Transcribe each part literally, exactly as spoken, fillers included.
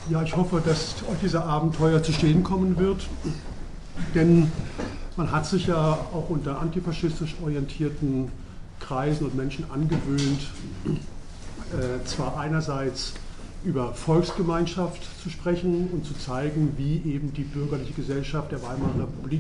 Ja, ich hoffe, dass euch dieser Abenteuer zu stehen kommen wird, denn man hat sich ja auch unter antifaschistisch orientierten Kreisen und Menschen angewöhnt, äh, zwar einerseits über Volksgemeinschaft zu sprechen und zu zeigen, wie eben die bürgerliche Gesellschaft der Weimarer Republik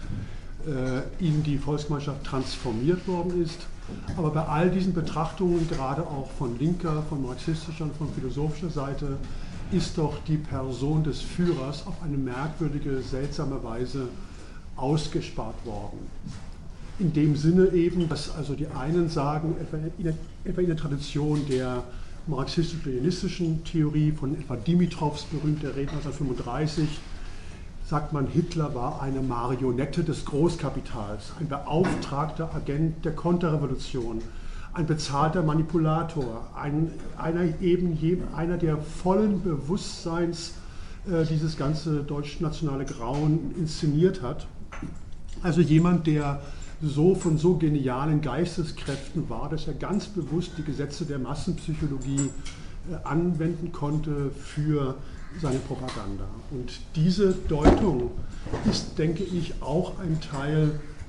äh, in die Volksgemeinschaft transformiert worden ist, aber bei all diesen Betrachtungen, gerade auch von linker, von marxistischer und von philosophischer Seite, ist doch die Person des Führers auf eine merkwürdige, seltsame Weise ausgespart worden. In dem Sinne eben, dass also die einen sagen, etwa in der, etwa in der Tradition der marxistisch-leninistischen Theorie von etwa Dimitrows berühmter Rede neunzehnhundertfünfunddreißig, sagt man, Hitler war eine Marionette des Großkapitals, ein beauftragter Agent der Konterrevolution, ein bezahlter Manipulator, ein, einer, eben, einer der vollen Bewusstseins äh, dieses ganze deutsch-nationale Grauen inszeniert hat. Also jemand, der so von so genialen Geisteskräften war, dass er ganz bewusst die Gesetze der Massenpsychologie äh, anwenden konnte für seine Propaganda. Und diese Deutung ist, denke ich, auch ein Teil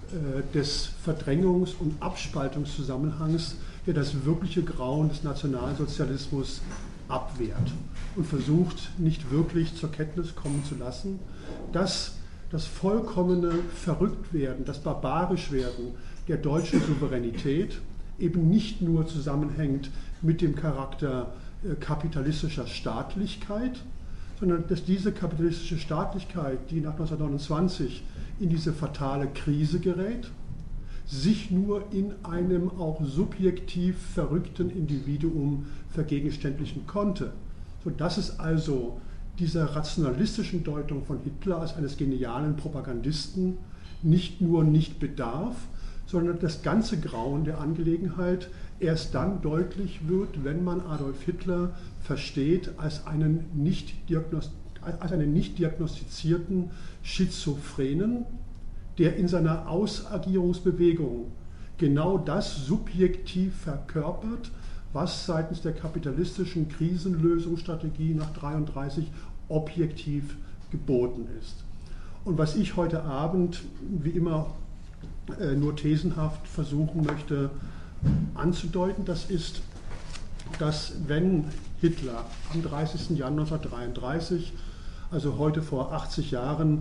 des Verdrängungs- und Abspaltungszusammenhangs, der das wirkliche Grauen des Nationalsozialismus abwehrt und versucht, nicht wirklich zur Kenntnis kommen zu lassen, dass das vollkommene Verrücktwerden, das Barbarischwerden der deutschen Souveränität eben nicht nur zusammenhängt mit dem Charakter kapitalistischer Staatlichkeit, sondern dass diese kapitalistische Staatlichkeit, die nach neunzehnhundertneunundzwanzig in diese fatale Krise gerät, sich nur in einem auch subjektiv verrückten Individuum vergegenständlichen konnte, sodass es also dieser rationalistischen Deutung von Hitler als eines genialen Propagandisten nicht nur nicht bedarf, sondern das ganze Grauen der Angelegenheit erst dann deutlich wird, wenn man Adolf Hitler versteht als einen nicht, diagnost- als einen nicht diagnostizierten Schizophrenen, der in seiner Ausagierungsbewegung genau das subjektiv verkörpert, was seitens der kapitalistischen Krisenlösungsstrategie nach neunzehnhundertdreiunddreißig objektiv geboten ist. Und was ich heute Abend, wie immer, nur thesenhaft versuchen möchte anzudeuten, das ist, dass wenn Hitler am dreißigsten Januar neunzehnhundertdreiunddreißig, also heute vor achtzig Jahren,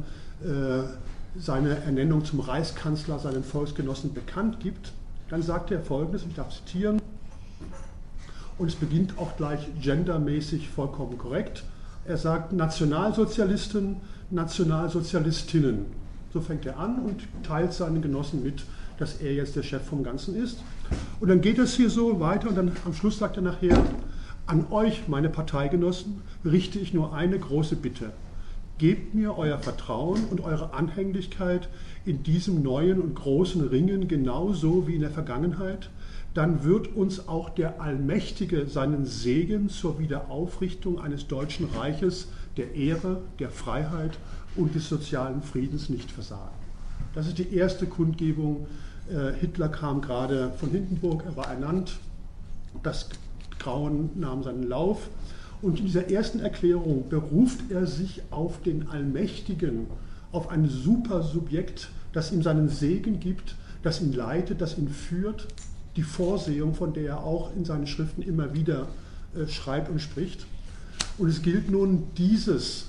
seine Ernennung zum Reichskanzler seinen Volksgenossen bekannt gibt, dann sagt er Folgendes, ich darf zitieren, und es beginnt auch gleich gendermäßig vollkommen korrekt. Er sagt Nationalsozialisten, Nationalsozialistinnen. So fängt er an und teilt seinen Genossen mit, dass er jetzt der Chef vom Ganzen ist. Und dann geht es hier so weiter und dann am Schluss sagt er nachher, an euch, meine Parteigenossen, richte ich nur eine große Bitte. Gebt mir euer Vertrauen und eure Anhänglichkeit in diesem neuen und großen Ringen genauso wie in der Vergangenheit, dann wird uns auch der Allmächtige seinen Segen zur Wiederaufrichtung eines Deutschen Reiches, der Ehre, der Freiheit und des sozialen Friedens nicht versagen. Das ist die erste Kundgebung. Hitler kam gerade von Hindenburg, er war ernannt, das Grauen nahm seinen Lauf. Und in dieser ersten Erklärung beruft er sich auf den Allmächtigen, auf ein Supersubjekt, das ihm seinen Segen gibt, das ihn leitet, das ihn führt, die Vorsehung, von der er auch in seinen Schriften immer wieder äh, schreibt und spricht. Und es gilt nun, dieses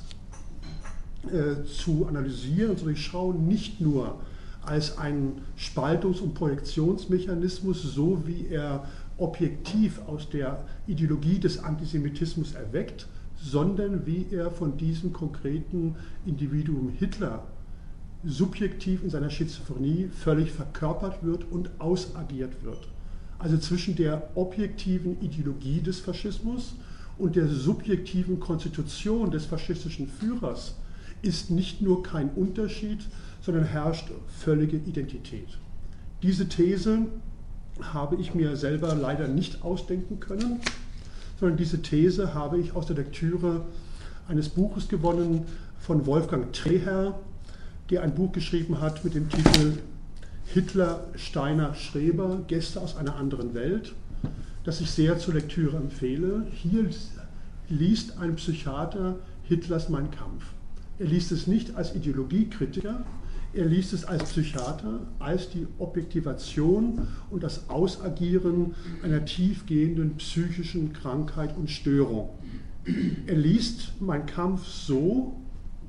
äh, zu analysieren und zu durchschauen, nicht nur als einen Spaltungs- und Projektionsmechanismus, so wie er objektiv aus der Ideologie des Antisemitismus erweckt, sondern wie er von diesem konkreten Individuum Hitler subjektiv in seiner Schizophrenie völlig verkörpert wird und ausagiert wird. Also zwischen der objektiven Ideologie des Faschismus und der subjektiven Konstitution des faschistischen Führers ist nicht nur kein Unterschied, sondern herrscht völlige Identität. Diese These habe ich mir selber leider nicht ausdenken können, sondern diese These habe ich aus der Lektüre eines Buches gewonnen von Wolfgang Treher, der ein Buch geschrieben hat mit dem Titel Hitler, Steiner, Schreber, Gäste aus einer anderen Welt, das ich sehr zur Lektüre empfehle. Hier liest ein Psychiater Hitlers Mein Kampf. Er liest es nicht als Ideologiekritiker, er liest es als Psychiater, als die Objektivation und das Ausagieren einer tiefgehenden psychischen Krankheit und Störung. Er liest Mein Kampf so,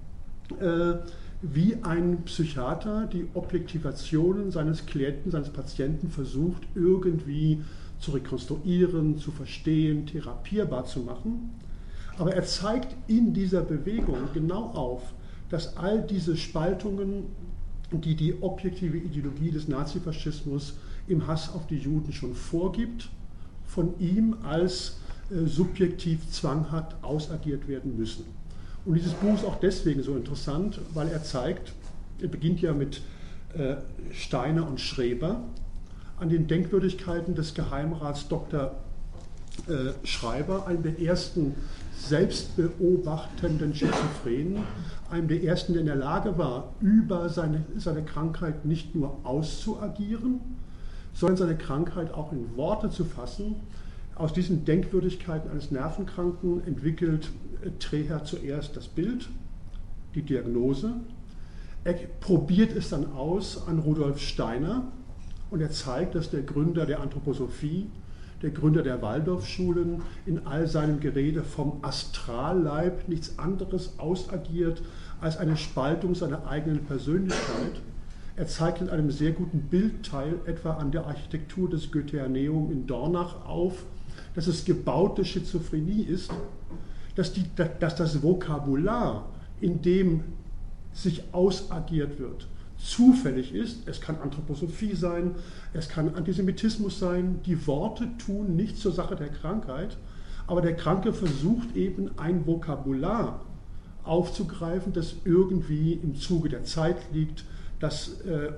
äh, wie ein Psychiater die Objektivationen seines Klienten, seines Patienten versucht, irgendwie zu rekonstruieren, zu verstehen, therapierbar zu machen. Aber er zeigt in dieser Bewegung genau auf, dass all diese Spaltungen, die die objektive Ideologie des Nazifaschismus im Hass auf die Juden schon vorgibt, von ihm als äh, subjektiv zwanghaft ausagiert werden müssen. Und dieses Buch ist auch deswegen so interessant, weil er zeigt, er beginnt ja mit äh, Steiner und Schreber, an den Denkwürdigkeiten des Geheimrats Doktor äh, Schreiber, einem der ersten selbstbeobachtenden Schizophrenen, einem der ersten, der in der Lage war, über seine, seine Krankheit nicht nur auszuagieren, sondern seine Krankheit auch in Worte zu fassen. Aus diesen Denkwürdigkeiten eines Nervenkranken entwickelt Treher zuerst das Bild, die Diagnose. Er probiert es dann aus an Rudolf Steiner und er zeigt, dass der Gründer der Anthroposophie, der Gründer der Waldorfschulen, in all seinem Gerede vom Astralleib nichts anderes ausagiert als eine Spaltung seiner eigenen Persönlichkeit. Er zeigt in einem sehr guten Bildteil, etwa an der Architektur des Goetheaneum in Dornach, auf, dass es gebaute Schizophrenie ist, dass, die, dass das Vokabular, in dem sich ausagiert wird, zufällig ist. Es kann Anthroposophie sein, es kann Antisemitismus sein. Die Worte tun nichts zur Sache der Krankheit, aber der Kranke versucht eben ein Vokabular aufzugreifen, das irgendwie im Zuge der Zeit liegt, das äh,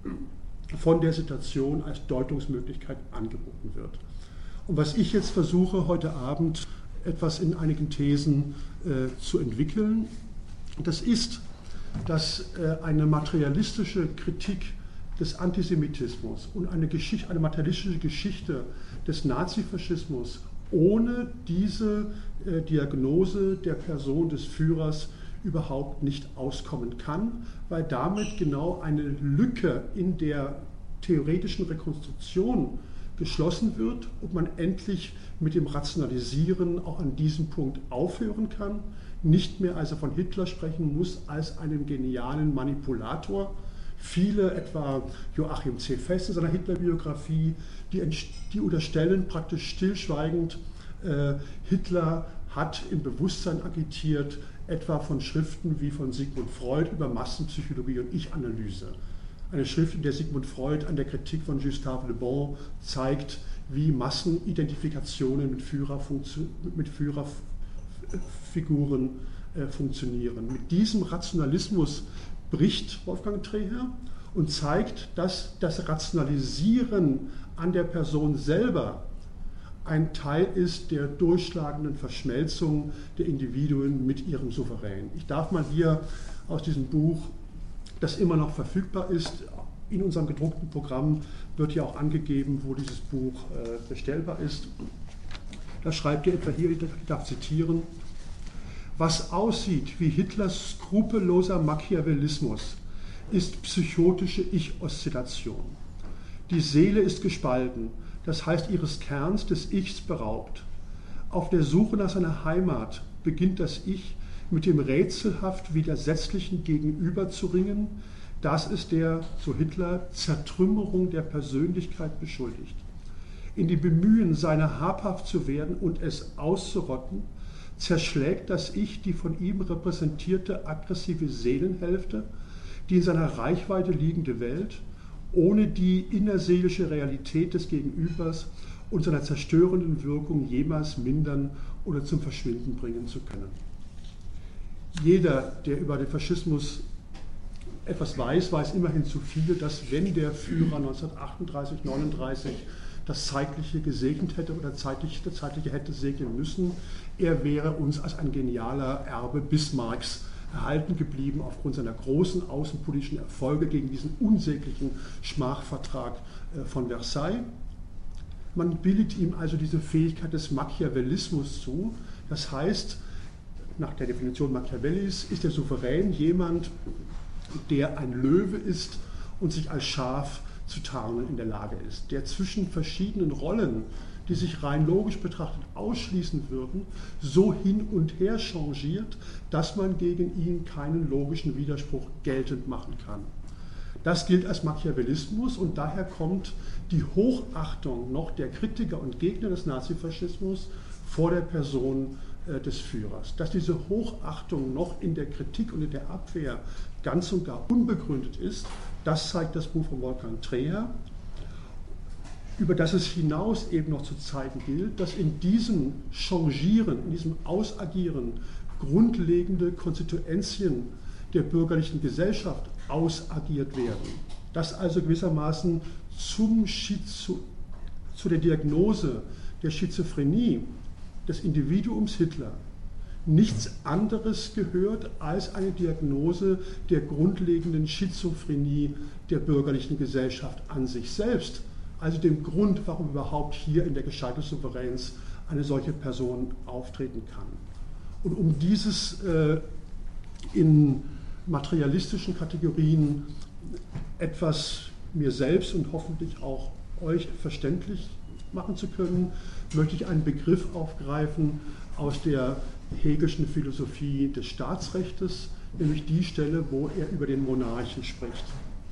von der Situation als Deutungsmöglichkeit angeboten wird. Und was ich jetzt versuche, heute Abend etwas in einigen Thesen äh, zu entwickeln, das ist, dass äh, eine materialistische Kritik des Antisemitismus und eine, Geschichte, eine materialistische Geschichte des Nazifaschismus ohne diese äh, Diagnose der Person des Führers überhaupt nicht auskommen kann, weil damit genau eine Lücke in der theoretischen Rekonstruktion geschlossen wird und man endlich mit dem Rationalisieren auch an diesem Punkt aufhören kann, nicht mehr also von Hitler sprechen muss als einem genialen Manipulator. Viele, etwa Joachim C. Fest in seiner Hitlerbiografie, die, die unterstellen praktisch stillschweigend, äh, Hitler hat im Bewusstsein agitiert, etwa von Schriften wie von Sigmund Freud über Massenpsychologie und Ich-Analyse. Eine Schrift, in der Sigmund Freud an der Kritik von Gustave Le Bon zeigt, wie Massenidentifikationen mit, Führer mit Führerfiguren äh, funktionieren. Mit diesem Rationalismus bricht Wolfgang Treher und zeigt, dass das Rationalisieren an der Person selber ein Teil ist der durchschlagenden Verschmelzung der Individuen mit ihrem Souverän. Ich darf mal hier aus diesem Buch, das immer noch verfügbar ist, in unserem gedruckten Programm wird ja auch angegeben, wo dieses Buch äh, bestellbar ist. Da schreibt er etwa hier, ich darf zitieren, was aussieht wie Hitlers skrupelloser Machiavellismus, ist psychotische Ich-Oszillation. Die Seele ist gespalten, das heißt ihres Kerns des Ichs beraubt. Auf der Suche nach seiner Heimat beginnt das Ich mit dem rätselhaft Widersetzlichen Gegenüber zu ringen, das es der, so Hitler, Zertrümmerung der Persönlichkeit beschuldigt. In dem Bemühen, seiner habhaft zu werden und es auszurotten, zerschlägt das Ich die von ihm repräsentierte aggressive Seelenhälfte, die in seiner Reichweite liegende Welt, ohne die innerseelische Realität des Gegenübers und seiner zerstörenden Wirkung jemals mindern oder zum Verschwinden bringen zu können. Jeder, der über den Faschismus etwas weiß, weiß immerhin zu viel, dass wenn der Führer neunzehnhundertachtunddreißig, neununddreißig das Zeitliche gesegnet hätte oder zeitliche, das Zeitliche hätte segnen müssen, er wäre uns als ein genialer Erbe Bismarcks erhalten geblieben aufgrund seiner großen außenpolitischen Erfolge gegen diesen unsäglichen Schmachvertrag von Versailles. Man billigt ihm also diese Fähigkeit des Machiavellismus zu, das heißt, nach der Definition Machiavellis ist der Souverän jemand, der ein Löwe ist und sich als Schaf zu tarnen in der Lage ist, der zwischen verschiedenen Rollen, die sich rein logisch betrachtet ausschließen würden, so hin und her changiert, dass man gegen ihn keinen logischen Widerspruch geltend machen kann. Das gilt als Machiavellismus und daher kommt die Hochachtung noch der Kritiker und Gegner des Nazifaschismus vor der Person äh, des Führers. Dass diese Hochachtung noch in der Kritik und in der Abwehr ganz und gar unbegründet ist, das zeigt das Buch von Wolfgang Treher, über das es hinaus eben noch zu zeigen gilt, dass in diesem Changieren, in diesem Ausagieren grundlegende Konstituenzien der bürgerlichen Gesellschaft ausagiert werden. Dass also gewissermaßen zum Schizo, zu der Diagnose der Schizophrenie des Individuums Hitler nichts anderes gehört als eine Diagnose der grundlegenden Schizophrenie der bürgerlichen Gesellschaft an sich selbst, also dem Grund, warum überhaupt hier in der Gestalt des Souveräns eine solche Person auftreten kann. Und um dieses äh, in materialistischen Kategorien etwas mir selbst und hoffentlich auch euch verständlich machen zu können, möchte ich einen Begriff aufgreifen aus der Hegelschen Philosophie des Staatsrechtes, nämlich die Stelle, wo er über den Monarchen spricht.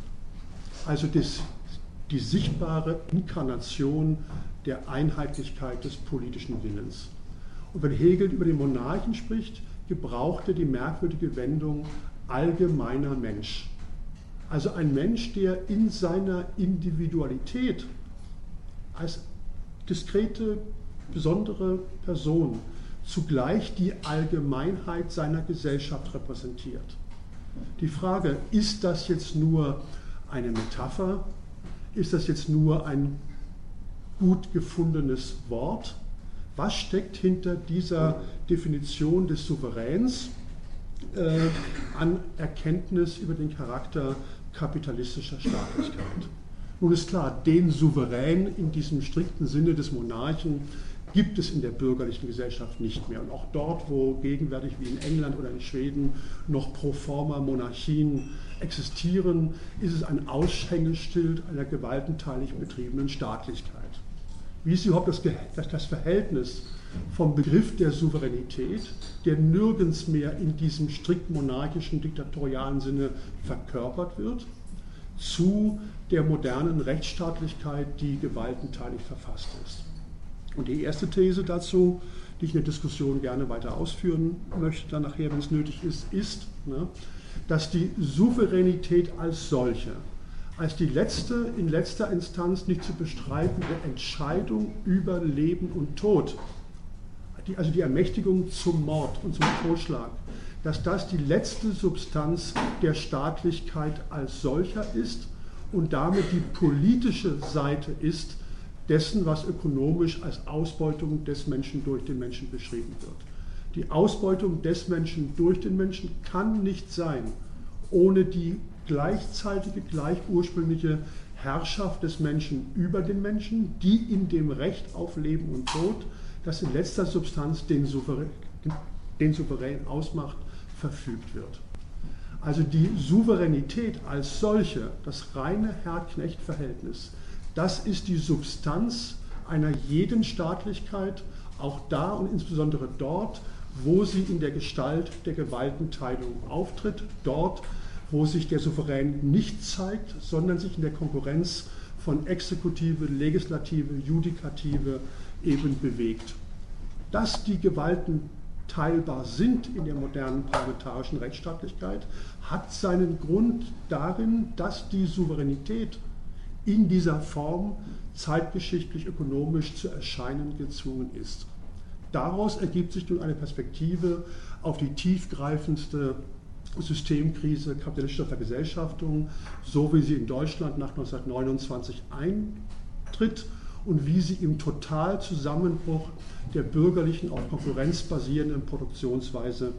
Also das, die sichtbare Inkarnation der Einheitlichkeit des politischen Willens. Und wenn Hegel über den Monarchen spricht, gebraucht er die merkwürdige Wendung allgemeiner Mensch. Also ein Mensch, der in seiner Individualität als diskrete, besondere Person zugleich die Allgemeinheit seiner Gesellschaft repräsentiert. Die Frage, ist das jetzt nur eine Metapher? Ist das jetzt nur ein gut gefundenes Wort? Was steckt hinter dieser Definition des Souveräns äh, an Erkenntnis über den Charakter kapitalistischer Staatlichkeit? Nun ist klar, den Souverän in diesem strikten Sinne des Monarchen gibt es in der bürgerlichen Gesellschaft nicht mehr. Und auch dort, wo gegenwärtig wie in England oder in Schweden noch pro forma Monarchien existieren, ist es ein Aushängeschild einer gewaltenteilig betriebenen Staatlichkeit. Wie ist überhaupt das, das Verhältnis vom Begriff der Souveränität, der nirgends mehr in diesem strikt monarchischen, diktatorialen Sinne verkörpert wird, zu der modernen Rechtsstaatlichkeit, die gewaltenteilig verfasst ist? Und die erste These dazu, die ich in der Diskussion gerne weiter ausführen möchte, dann nachher, wenn es nötig ist, ist, ne, dass die Souveränität als solche, als die letzte, in letzter Instanz nicht zu bestreitende Entscheidung über Leben und Tod, die, also die Ermächtigung zum Mord und zum Totschlag, dass das die letzte Substanz der Staatlichkeit als solcher ist und damit die politische Seite ist dessen, was ökonomisch als Ausbeutung des Menschen durch den Menschen beschrieben wird. Die Ausbeutung des Menschen durch den Menschen kann nicht sein ohne die gleichzeitige, gleich ursprüngliche Herrschaft des Menschen über den Menschen, die in dem Recht auf Leben und Tod, das in letzter Substanz den Souverän, den Souverän ausmacht, verfügt wird. Also die Souveränität als solche, das reine Herr-Knecht-Verhältnis, das ist die Substanz einer jeden Staatlichkeit, auch da und insbesondere dort, wo sie in der Gestalt der Gewaltenteilung auftritt, dort, wo sich der Souverän nicht zeigt, sondern sich in der Konkurrenz von Exekutive, Legislative, Judikative eben bewegt. Dass die Gewalten teilbar sind in der modernen parlamentarischen Rechtsstaatlichkeit, hat seinen Grund darin, dass die Souveränität in dieser Form zeitgeschichtlich ökonomisch zu erscheinen gezwungen ist. Daraus ergibt sich nun eine Perspektive auf die tiefgreifendste Systemkrise kapitalistischer Vergesellschaftung, so wie sie in Deutschland nach neunzehnhundertneunundzwanzig eintritt und wie sie im Totalzusammenbruch der bürgerlichen, auf Konkurrenz basierenden Produktionsweise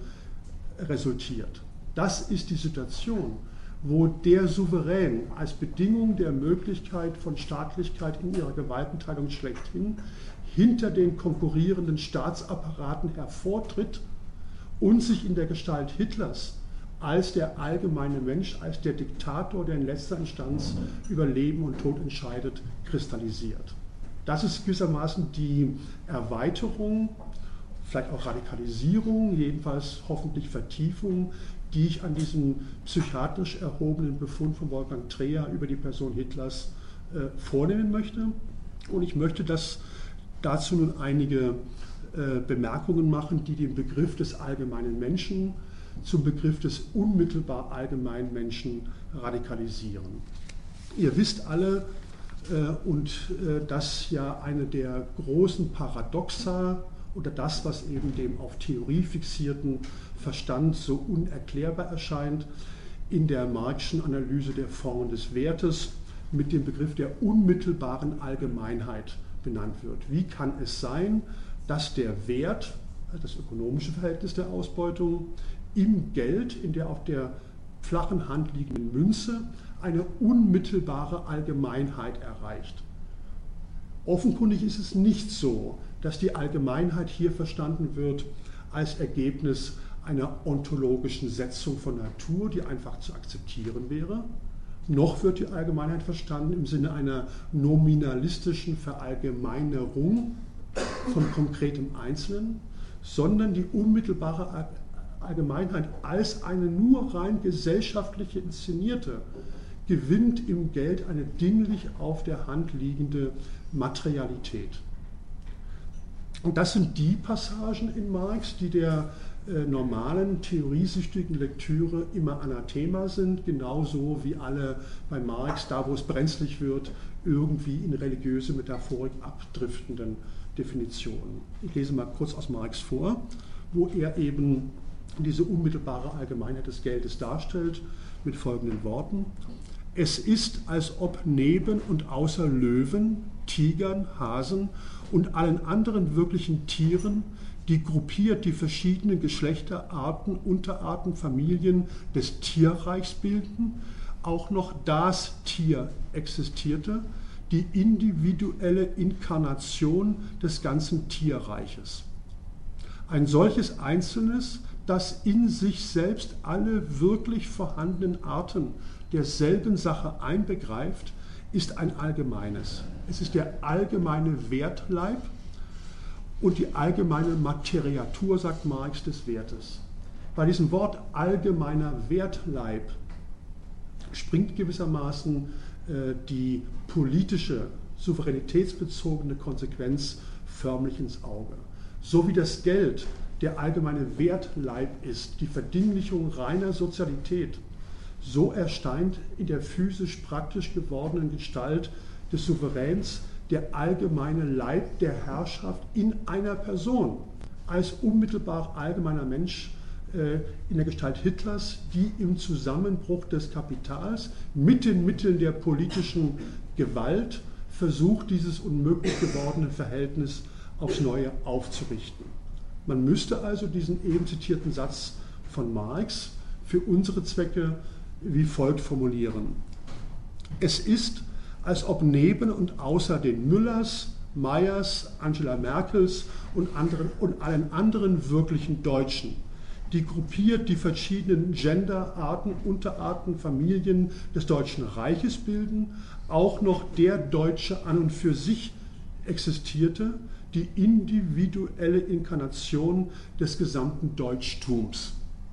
resultiert. Das ist die Situation, wo der Souverän als Bedingung der Möglichkeit von Staatlichkeit in ihrer Gewaltenteilung schlechthin hinter den konkurrierenden Staatsapparaten hervortritt und sich in der Gestalt Hitlers als der allgemeine Mensch, als der Diktator, der in letzter Instanz über Leben und Tod entscheidet, kristallisiert. Das ist gewissermaßen die Erweiterung, vielleicht auch Radikalisierung, jedenfalls hoffentlich Vertiefung, die ich an diesem psychiatrisch erhobenen Befund von Wolfgang Treher über die Person Hitlers äh, vornehmen möchte. Und ich möchte das, dazu nun einige äh, Bemerkungen machen, die den Begriff des allgemeinen Menschen zum Begriff des unmittelbar allgemeinen Menschen radikalisieren. Ihr wisst alle, äh, und äh, das ja eine der großen Paradoxa oder das, was eben dem auf Theorie fixierten Verstand so unerklärbar erscheint, in der Marx'schen Analyse der Formen des Wertes mit dem Begriff der unmittelbaren Allgemeinheit benannt wird. Wie kann es sein, dass der Wert, also das ökonomische Verhältnis der Ausbeutung, im Geld, in der auf der flachen Hand liegenden Münze, eine unmittelbare Allgemeinheit erreicht? Offenkundig ist es nicht so, dass die Allgemeinheit hier verstanden wird als Ergebnis einer ontologischen Setzung von Natur, die einfach zu akzeptieren wäre. Noch wird die Allgemeinheit verstanden im Sinne einer nominalistischen Verallgemeinerung von konkretem Einzelnen, sondern die unmittelbare Allgemeinheit als eine nur rein gesellschaftliche inszenierte gewinnt im Geld eine dinglich auf der Hand liegende Materialität. Und das sind die Passagen in Marx, die der äh, normalen theoriesüchtigen Lektüre immer Anathema sind, genauso wie alle bei Marx, da wo es brenzlig wird, irgendwie in religiöse Metaphorik abdriftenden Definitionen. Ich lese mal kurz aus Marx vor, wo er eben diese unmittelbare Allgemeinheit des Geldes darstellt, mit folgenden Worten. Es ist, als ob neben und außer Löwen, Tigern, Hasen und allen anderen wirklichen Tieren, die gruppiert die verschiedenen Geschlechter, Arten, Unterarten, Familien des Tierreichs bilden, auch noch das Tier existierte, die individuelle Inkarnation des ganzen Tierreiches. Ein solches Einzelnes, das in sich selbst alle wirklich vorhandenen Arten derselben Sache einbegreift, ist ein allgemeines. Es ist der allgemeine Wertleib und die allgemeine Materiatur, sagt Marx, des Wertes. Bei diesem Wort allgemeiner Wertleib springt gewissermaßen äh, die politische, souveränitätsbezogene Konsequenz förmlich ins Auge. So wie das Geld der allgemeine Wertleib ist, die Verdinglichung reiner Sozialität, so erscheint in der physisch praktisch gewordenen Gestalt des Souveräns der allgemeine Leib der Herrschaft in einer Person, als unmittelbar allgemeiner Mensch äh, in der Gestalt Hitlers, die im Zusammenbruch des Kapitals mit den Mitteln der politischen Gewalt versucht, dieses unmöglich gewordene Verhältnis aufs Neue aufzurichten. Man müsste also diesen eben zitierten Satz von Marx für unsere Zwecke wie folgt formulieren. Es ist, als ob neben und außer den Müllers, Meyers, Angela Merkels und, anderen, und allen anderen wirklichen Deutschen, die gruppiert die verschiedenen Genderarten, Unterarten, Familien des Deutschen Reiches bilden, auch noch der Deutsche an und für sich existierte, die individuelle Inkarnation des gesamten Deutschtums.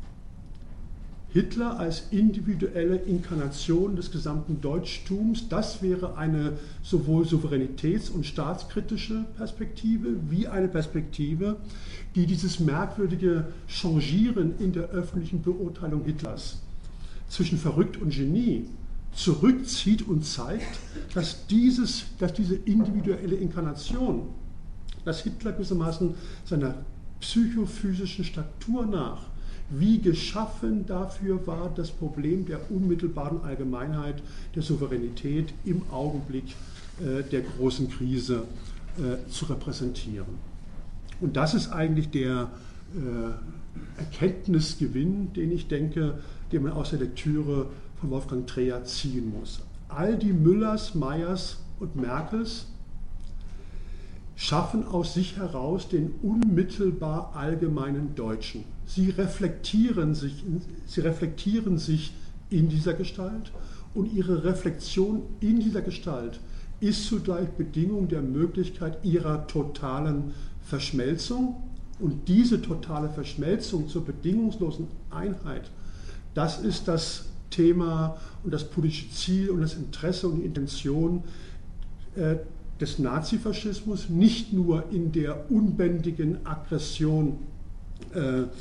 Hitler als individuelle Inkarnation des gesamten Deutschtums, das wäre eine sowohl souveränitäts- und staatskritische Perspektive wie eine Perspektive, die dieses merkwürdige Changieren in der öffentlichen Beurteilung Hitlers zwischen verrückt und Genie zurückzieht und zeigt, dass, dieses, dass diese individuelle Inkarnation, dass Hitler gewissermaßen seiner psychophysischen Statur nach wie geschaffen dafür war, das Problem der unmittelbaren Allgemeinheit, der Souveränität im Augenblick äh, der großen Krise äh, zu repräsentieren. Und das ist eigentlich der äh, Erkenntnisgewinn, den ich denke, den man aus der Lektüre von Wolfgang Treher ziehen muss. All die Müllers, Meyers und Merkels schaffen aus sich heraus den unmittelbar allgemeinen Deutschen. Sie reflektieren sich, sie reflektieren sich in dieser Gestalt und ihre Reflexion in dieser Gestalt ist zugleich Bedingung der Möglichkeit ihrer totalen Verschmelzung. Und diese totale Verschmelzung zur bedingungslosen Einheit, das ist das Thema und das politische Ziel und das Interesse und die Intention äh, des Nazifaschismus, nicht nur in der unbändigen Aggression äh, äh,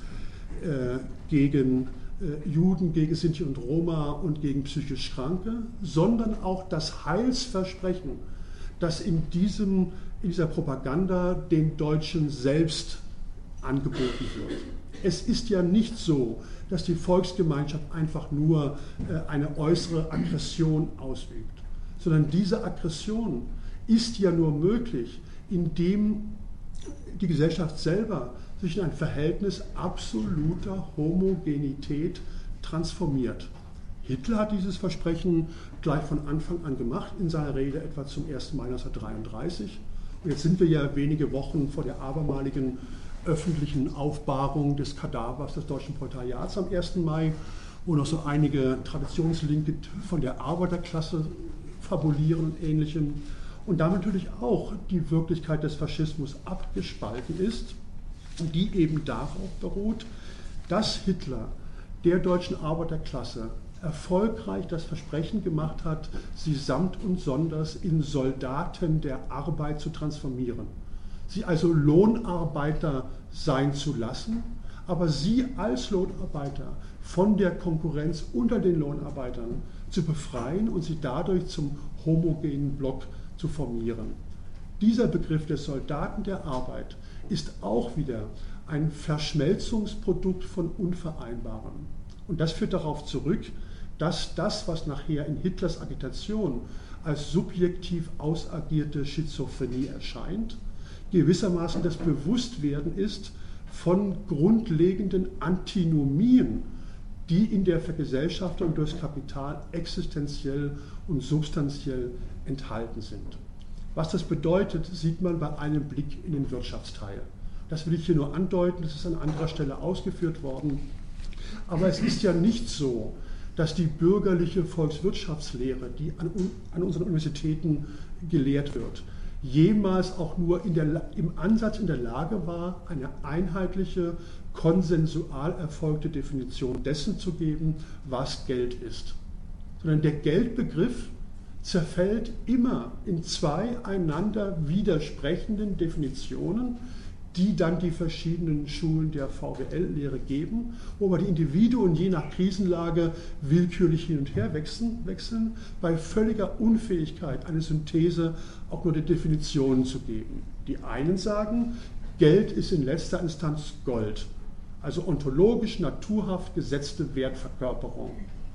gegen äh, Juden, gegen Sinti und Roma und gegen psychisch Kranke, sondern auch das Heilsversprechen, das in, diesem, in dieser Propaganda den Deutschen selbst angeboten wird. Es ist ja nicht so, dass die Volksgemeinschaft einfach nur äh, eine äußere Aggression ausübt, sondern diese Aggression ist ja nur möglich, indem die Gesellschaft selber sich in ein Verhältnis absoluter Homogenität transformiert. Hitler hat dieses Versprechen gleich von Anfang an gemacht, in seiner Rede etwa zum ersten Mai neunzehnhundertdreiunddreißig. Und jetzt sind wir ja wenige Wochen vor der abermaligen öffentlichen Aufbahrung des Kadavers des deutschen Proletariats am ersten Mai, wo noch so einige Traditionslinke von der Arbeiterklasse fabulieren und Ähnlichem. Und damit natürlich auch die Wirklichkeit des Faschismus abgespalten ist, die eben darauf beruht, dass Hitler der deutschen Arbeiterklasse erfolgreich das Versprechen gemacht hat, sie samt und sonders in Soldaten der Arbeit zu transformieren. Sie also Lohnarbeiter sein zu lassen, aber sie als Lohnarbeiter von der Konkurrenz unter den Lohnarbeitern zu befreien und sie dadurch zum homogenen Block zu formieren. Dieser Begriff des Soldaten der Arbeit ist auch wieder ein Verschmelzungsprodukt von Unvereinbarem. Und das führt darauf zurück, dass das, was nachher in Hitlers Agitation als subjektiv ausagierte Schizophrenie erscheint, gewissermaßen das Bewusstwerden ist von grundlegenden Antinomien, die in der Vergesellschaftung durchs Kapital existenziell und substanziell enthalten sind. Was das bedeutet, sieht man bei einem Blick in den Wirtschaftsteil. Das will ich hier nur andeuten, das ist an anderer Stelle ausgeführt worden. Aber es ist ja nicht so, dass die bürgerliche Volkswirtschaftslehre, die an, an unseren Universitäten gelehrt wird, jemals auch nur in der, im Ansatz in der Lage war, eine einheitliche, konsensual erfolgte Definition dessen zu geben, was Geld ist. Sondern der Geldbegriff zerfällt immer in zwei einander widersprechenden Definitionen, die dann die verschiedenen Schulen der V W L-Lehre geben, wo aber die Individuen je nach Krisenlage willkürlich hin und her wechseln, wechseln, bei völliger Unfähigkeit, eine Synthese auch nur der Definitionen zu geben. Die einen sagen, Geld ist in letzter Instanz Gold, also ontologisch, naturhaft gesetzte Wertverkörperung.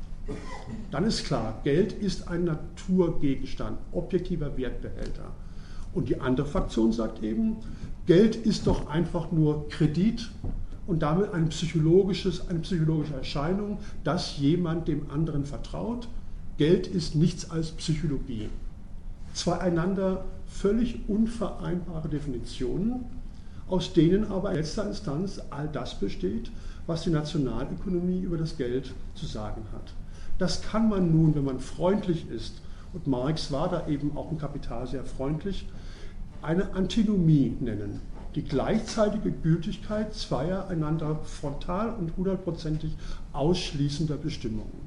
Dann ist klar, Geld ist ein Naturgegenstand, objektiver Wertbehälter. Und die andere Fraktion sagt eben, Geld ist doch einfach nur Kredit und damit ein psychologisches, eine psychologische Erscheinung, dass jemand dem anderen vertraut. Geld ist nichts als Psychologie. Zwei einander völlig unvereinbare Definitionen, aus denen aber in letzter Instanz all das besteht, was die Nationalökonomie über das Geld zu sagen hat. Das kann man nun, wenn man freundlich ist, und Marx war da eben auch im Kapital sehr freundlich, eine Antinomie nennen. Die gleichzeitige Gültigkeit zweier einander frontal und hundertprozentig ausschließender Bestimmungen.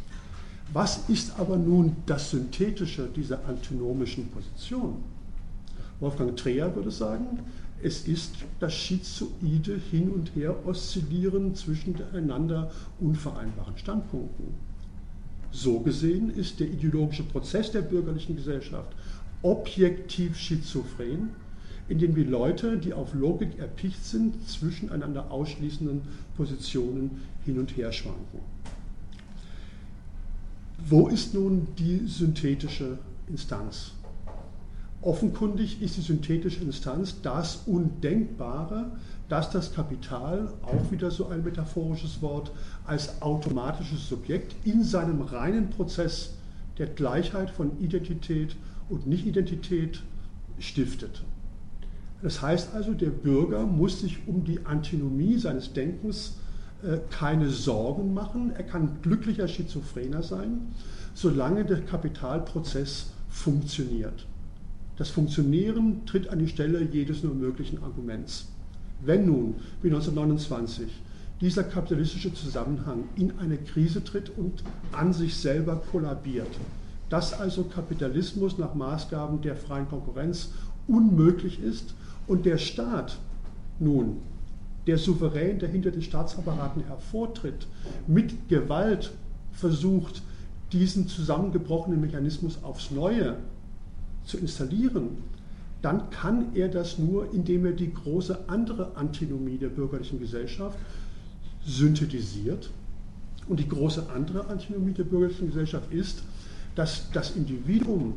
Was ist aber nun das Synthetische dieser antinomischen Position? Wolfgang Treher würde sagen, es ist das schizoide Hin- und Her-Oszillieren zwischen einander unvereinbaren Standpunkten. So gesehen ist der ideologische Prozess der bürgerlichen Gesellschaft objektiv schizophren, in dem die Leute, die auf Logik erpicht sind, zwischen einander ausschließenden Positionen hin und her schwanken. Wo ist nun die synthetische Instanz? Offenkundig ist die synthetische Instanz das Undenkbare, dass das Kapital, auch wieder so ein metaphorisches Wort, als automatisches Subjekt in seinem reinen Prozess der Gleichheit von Identität und Nicht-Identität stiftet. Das heißt also, der Bürger muss sich um die Antinomie seines Denkens äh, keine Sorgen machen. Er kann glücklicher Schizophrener sein, solange der Kapitalprozess funktioniert. Das Funktionieren tritt an die Stelle jedes nur möglichen Arguments. Wenn nun, wie neunzehnhundertneunundzwanzig, dieser kapitalistische Zusammenhang in eine Krise tritt und an sich selber kollabiert, dass also Kapitalismus nach Maßgaben der freien Konkurrenz unmöglich ist und der Staat nun, der Souverän, der hinter den Staatsapparaten hervortritt, mit Gewalt versucht, diesen zusammengebrochenen Mechanismus aufs Neue zu installieren, dann kann er das nur, indem er die große andere Antinomie der bürgerlichen Gesellschaft synthetisiert. Und die große andere Antinomie der bürgerlichen Gesellschaft ist, dass das Individuum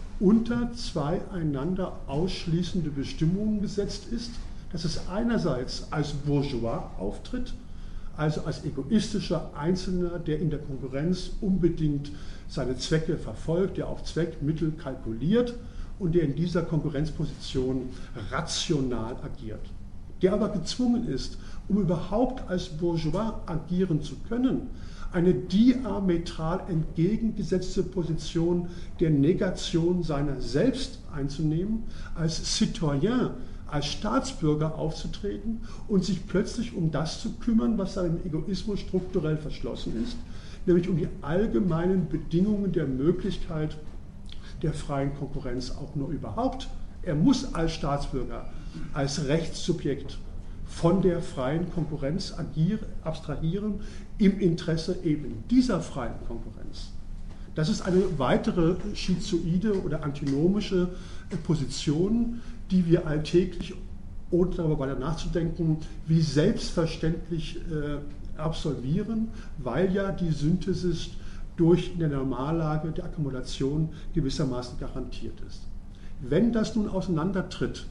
unter zwei einander ausschließende Bestimmungen gesetzt ist, dass es einerseits als Bourgeois auftritt, also als egoistischer Einzelner, der in der Konkurrenz unbedingt seine Zwecke verfolgt, der auf Zweck, Mittel kalkuliert und der in dieser Konkurrenzposition rational agiert. Der aber gezwungen ist, um überhaupt als Bourgeois agieren zu können, eine diametral entgegengesetzte Position der Negation seiner selbst einzunehmen, als Citoyen, als Staatsbürger aufzutreten und sich plötzlich um das zu kümmern, was seinem Egoismus strukturell verschlossen ist, nämlich um die allgemeinen Bedingungen der Möglichkeit der freien Konkurrenz auch nur überhaupt. Er muss als Staatsbürger, als Rechtssubjekt von der freien Konkurrenz agieren, abstrahieren, im Interesse eben dieser freien Konkurrenz. Das ist eine weitere schizoide oder antinomische Position, die wir alltäglich, ohne darüber weiter nachzudenken, wie selbstverständlich äh, absolvieren, weil ja die Synthesis durch eine Normallage der Akkumulation gewissermaßen garantiert ist. Wenn das nun auseinandertritt,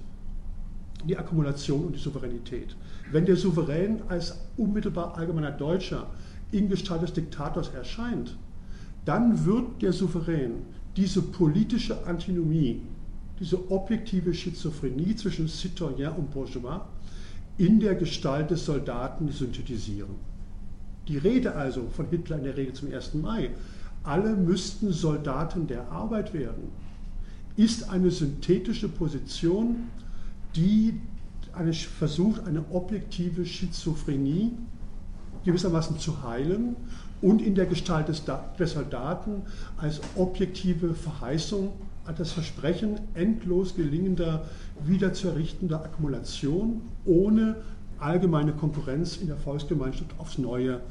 die Akkumulation und die Souveränität, wenn der Souverän als unmittelbar allgemeiner Deutscher in Gestalt des Diktators erscheint, dann wird der Souverän diese politische Antinomie, diese objektive Schizophrenie zwischen Citoyen und Bourgeois in der Gestalt des Soldaten synthetisieren. Die Rede also von Hitler in der Rede zum ersten Mai, alle müssten Soldaten der Arbeit werden, ist eine synthetische Position, die eine, versucht, eine objektive Schizophrenie gewissermaßen zu heilen und in der Gestalt des, des Soldaten als objektive Verheißung, als das Versprechen endlos gelingender, wieder zu errichtender Akkumulation ohne allgemeine Konkurrenz in der Volksgemeinschaft aufs Neue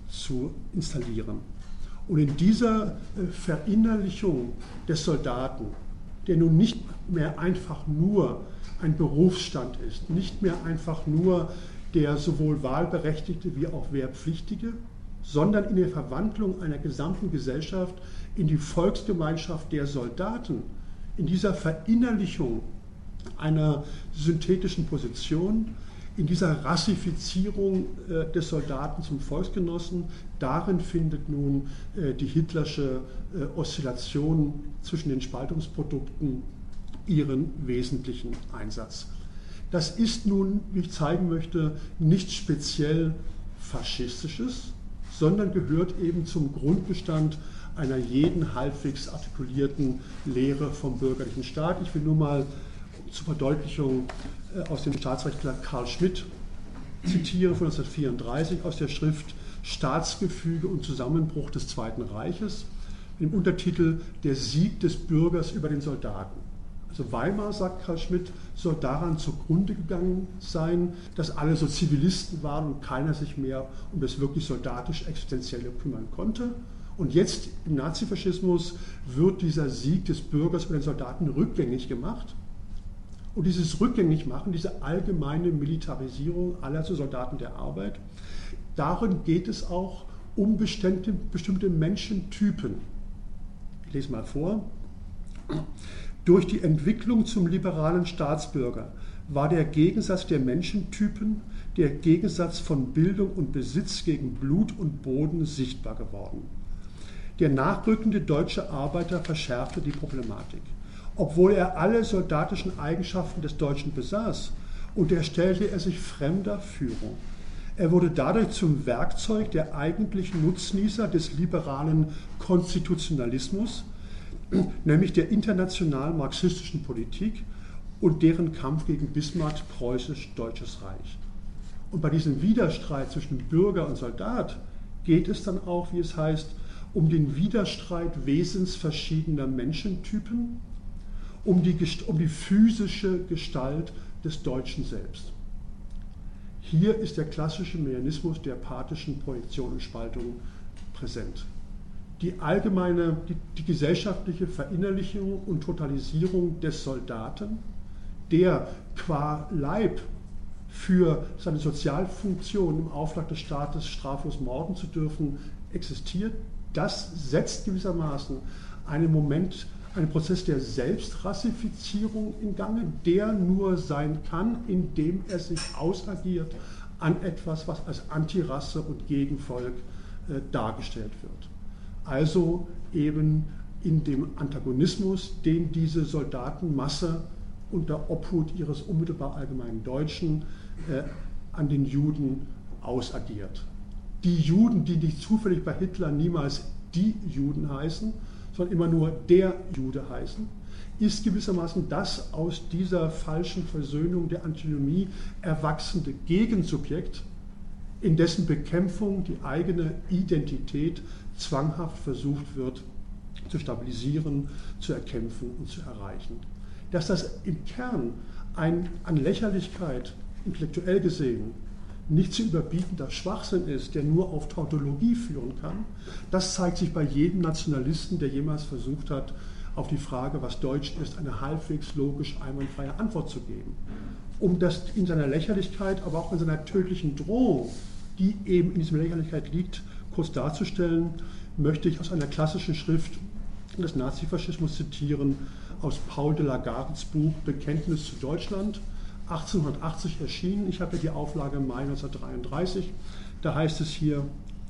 zu installieren. Und in dieser Verinnerlichung des Soldaten, der nun nicht mehr einfach nur ein Berufsstand ist, nicht mehr einfach nur der sowohl Wahlberechtigte wie auch Wehrpflichtige, sondern in der Verwandlung einer gesamten Gesellschaft in die Volksgemeinschaft der Soldaten, in dieser Verinnerlichung einer synthetischen Position, in dieser Rassifizierung äh, des Soldaten zum Volksgenossen, darin findet nun äh, die hitlersche äh, Oszillation zwischen den Spaltungsprodukten ihren wesentlichen Einsatz. Das ist nun, wie ich zeigen möchte, nichts speziell Faschistisches, sondern gehört eben zum Grundbestand einer jeden halbwegs artikulierten Lehre vom bürgerlichen Staat. Ich will nur mal zur Verdeutlichung aus dem Staatsrechtler Carl Schmitt zitieren von neunzehnhundertvierunddreißig aus der Schrift Staatsgefüge und Zusammenbruch des Zweiten Reiches mit dem Untertitel Der Sieg des Bürgers über den Soldaten. Also Weimar, sagt Carl Schmitt, soll daran zugrunde gegangen sein, dass alle so Zivilisten waren und keiner sich mehr um das wirklich soldatisch-existenzielle kümmern konnte. Und jetzt im Nazifaschismus wird dieser Sieg des Bürgers über den Soldaten rückgängig gemacht. Und dieses Rückgängigmachen, diese allgemeine Militarisierung aller zu Soldaten der Arbeit, darin geht es auch um bestimmte, bestimmte Menschentypen. Ich lese mal vor. Durch die Entwicklung zum liberalen Staatsbürger war der Gegensatz der Menschentypen, der Gegensatz von Bildung und Besitz gegen Blut und Boden sichtbar geworden. Der nachrückende deutsche Arbeiter verschärfte die Problematik. obwohl er alle soldatischen Eigenschaften des Deutschen besaß, unterstellte er sich fremder Führung. Er wurde dadurch zum Werkzeug der eigentlichen Nutznießer des liberalen Konstitutionalismus, nämlich der internationalen marxistischen Politik und deren Kampf gegen Bismarcks preußisch-deutsches Reich. Und bei diesem Widerstreit zwischen Bürger und Soldat geht es dann auch, wie es heißt, um den Widerstreit wesensverschiedener Menschentypen, um die, um die physische Gestalt des Deutschen selbst. Hier ist der klassische Mechanismus der pathischen Projektion und Spaltung präsent. Die allgemeine, die, die gesellschaftliche Verinnerlichung und Totalisierung des Soldaten, der qua Leib für seine Sozialfunktion im Auftrag des Staates straflos morden zu dürfen existiert, das setzt gewissermaßen einen Moment, einen Prozess der Selbstrassifizierung in Gange, der nur sein kann, indem er sich ausagiert an etwas, was als Antirasse und Gegenvolk äh, dargestellt wird. Also eben in dem Antagonismus, den diese Soldatenmasse unter Obhut ihres unmittelbar allgemeinen Deutschen äh, an den Juden ausagiert. Die Juden, die nicht zufällig bei Hitler niemals die Juden heißen, sondern immer nur der Jude heißen, ist gewissermaßen das aus dieser falschen Versöhnung der Antinomie erwachsene Gegensubjekt, in dessen Bekämpfung die eigene Identität zwanghaft versucht wird zu stabilisieren, zu erkämpfen und zu erreichen. Dass das im Kern ein an Lächerlichkeit, intellektuell gesehen, nicht zu überbietender Schwachsinn ist, der nur auf Tautologie führen kann, das zeigt sich bei jedem Nationalisten, der jemals versucht hat, auf die Frage, was Deutsch ist, eine halbwegs logisch einwandfreie Antwort zu geben. Um das in seiner Lächerlichkeit, aber auch in seiner tödlichen Drohung, die eben in dieser Lächerlichkeit liegt, kurz darzustellen, möchte ich aus einer klassischen Schrift des Nazifaschismus zitieren, aus Paul de Lagardes Buch Bekenntnis zu Deutschland, achtzehnhundertachtzig erschienen. Ich habe ja die Auflage Mai neunzehnhundertdreiunddreißig. Da heißt es hier,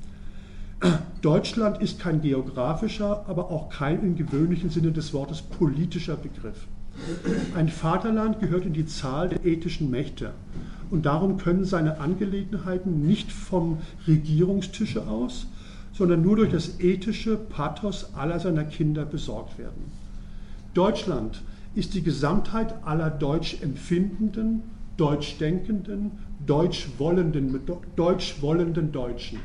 Deutschland ist kein geografischer, aber auch kein im gewöhnlichen Sinne des Wortes politischer Begriff. Ein Vaterland gehört in die Zahl der ethischen Mächte und darum können seine Angelegenheiten nicht vom Regierungstische aus, sondern nur durch das ethische Pathos aller seiner Kinder besorgt werden. Deutschland ist die Gesamtheit aller deutsch empfindenden, deutsch denkenden, deutsch wollenden, deutsch wollenden Deutschen.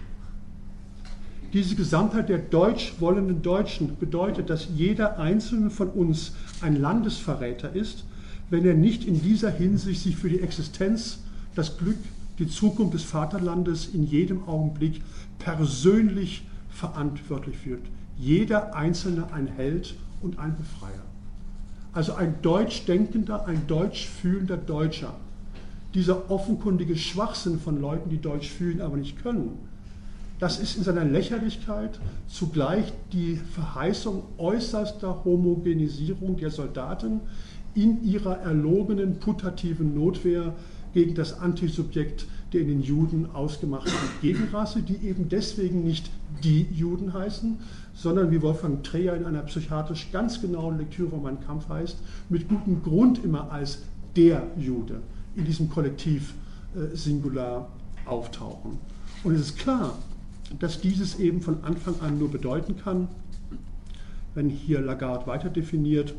Diese Gesamtheit der deutsch wollenden Deutschen bedeutet, dass jeder einzelne von uns ein Landesverräter ist, wenn er nicht in dieser Hinsicht sich für die Existenz, das Glück, die Zukunft des Vaterlandes in jedem Augenblick persönlich verantwortlich führt. Jeder Einzelne ein Held und ein Befreier. Also ein deutsch denkender, ein deutsch fühlender Deutscher. Dieser offenkundige Schwachsinn von Leuten, die Deutsch fühlen, aber nicht können, das ist in seiner Lächerlichkeit zugleich die Verheißung äußerster Homogenisierung der Soldaten in ihrer erlogenen putativen Notwehr gegen das Antisubjekt der in den Juden ausgemachten Gegenrasse, die eben deswegen nicht die Juden heißen, sondern wie Wolfgang Treyer in einer psychiatrisch ganz genauen Lektüre von Mein Kampf heißt, mit gutem Grund immer als der Jude in diesem Kollektiv äh, Singular auftauchen. Und es ist klar, dass dieses eben von Anfang an nur bedeuten kann, wenn hier Lagarde weiter definiert,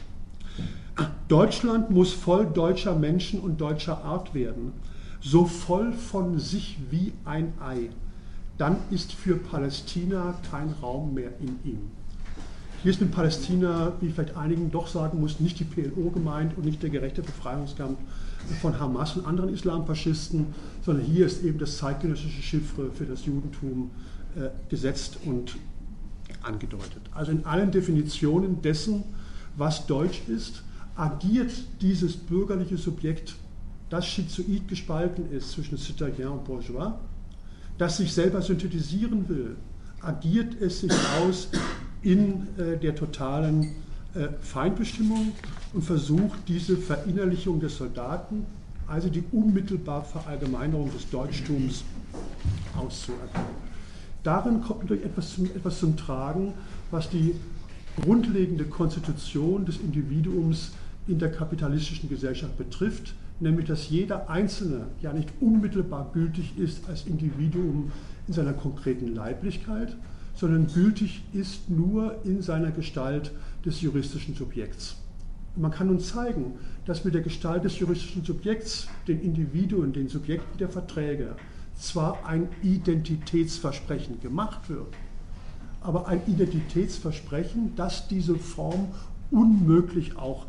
Deutschland muss voll deutscher Menschen und deutscher Art werden, so voll von sich wie ein Ei. Dann ist für Palästina kein Raum mehr in ihm. Hier ist mit Palästina, wie vielleicht einigen doch sagen muss, nicht die P L O gemeint und nicht der gerechte Befreiungskampf von Hamas und anderen Islamfaschisten, sondern hier ist eben das zeitgenössische Chiffre für das Judentum äh, gesetzt und angedeutet. Also in allen Definitionen dessen, was Deutsch ist, agiert dieses bürgerliche Subjekt, das schizoid gespalten ist zwischen Citoyen und Bourgeois, das sich selber synthetisieren will, agiert es sich aus in äh, der totalen äh, Feindbestimmung und versucht diese Verinnerlichung des Soldaten, also die unmittelbare Verallgemeinerung des Deutschtums auszuagieren. Darin kommt natürlich etwas zum, etwas zum Tragen, was die grundlegende Konstitution des Individuums in der kapitalistischen Gesellschaft betrifft, nämlich dass jeder Einzelne ja nicht unmittelbar gültig ist als Individuum in seiner konkreten Leiblichkeit, sondern gültig ist nur in seiner Gestalt des juristischen Subjekts. Man kann nun zeigen, dass mit der Gestalt des juristischen Subjekts, den Individuen, den Subjekten der Verträge, zwar ein Identitätsversprechen gemacht wird, aber ein Identitätsversprechen, das diese Form unmöglich auch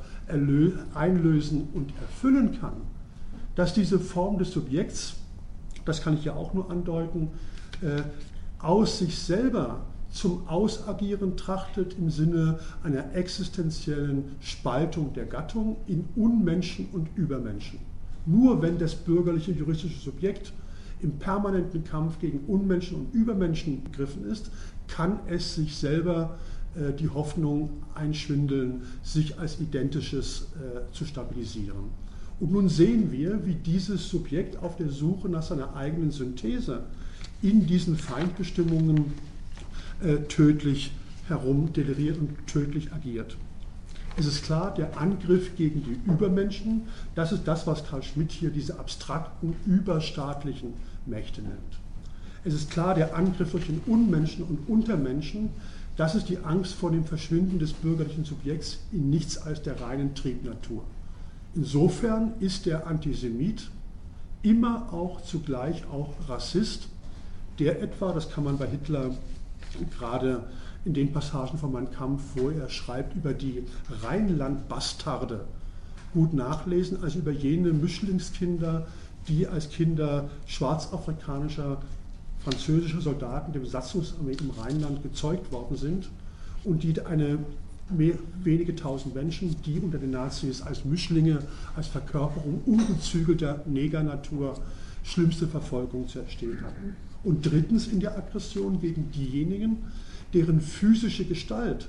einlösen und erfüllen kann, dass diese Form des Subjekts, das kann ich ja auch nur andeuten, äh, aus sich selber zum Ausagieren trachtet im Sinne einer existenziellen Spaltung der Gattung in Unmenschen und Übermenschen. Nur wenn das bürgerliche juristische Subjekt im permanenten Kampf gegen Unmenschen und Übermenschen begriffen ist, kann es sich selber äh, die Hoffnung einschwindeln, sich als Identisches äh, zu stabilisieren. Und nun sehen wir, wie dieses Subjekt auf der Suche nach seiner eigenen Synthese in diesen Feindbestimmungen äh, tödlich herumdeliriert und tödlich agiert. Es ist klar, der Angriff gegen die Übermenschen, das ist das, was Carl Schmitt hier diese abstrakten, überstaatlichen Mächte nennt. Es ist klar, der Angriff durch den Unmenschen und Untermenschen, das ist die Angst vor dem Verschwinden des bürgerlichen Subjekts in nichts als der reinen Triebnatur. Insofern ist der Antisemit immer auch zugleich auch Rassist, der etwa, das kann man bei Hitler gerade in den Passagen von Mein Kampf, wo er schreibt über die Rheinland-Bastarde, gut nachlesen, als über jene Mischlingskinder, die als Kinder schwarzafrikanischer, französischer Soldaten der Besatzungsarmee im Rheinland gezeugt worden sind und die eine mehr, wenige tausend Menschen, die unter den Nazis als Mischlinge, als Verkörperung ungezügelter Negernatur schlimmste Verfolgung zu erstehen hatten. Und drittens in der Aggression gegen diejenigen, deren physische Gestalt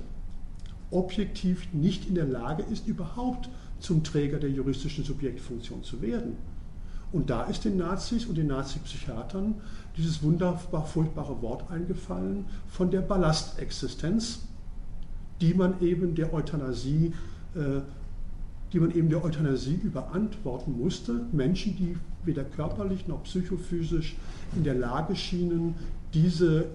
objektiv nicht in der Lage ist, überhaupt zum Träger der juristischen Subjektfunktion zu werden. Und da ist den Nazis und den Nazi-Psychiatern dieses wunderbar furchtbare Wort eingefallen von der Ballastexistenz, die man eben der Euthanasie, äh, die man eben der Euthanasie überantworten musste. Menschen, die weder körperlich noch psychophysisch in der Lage schienen, diese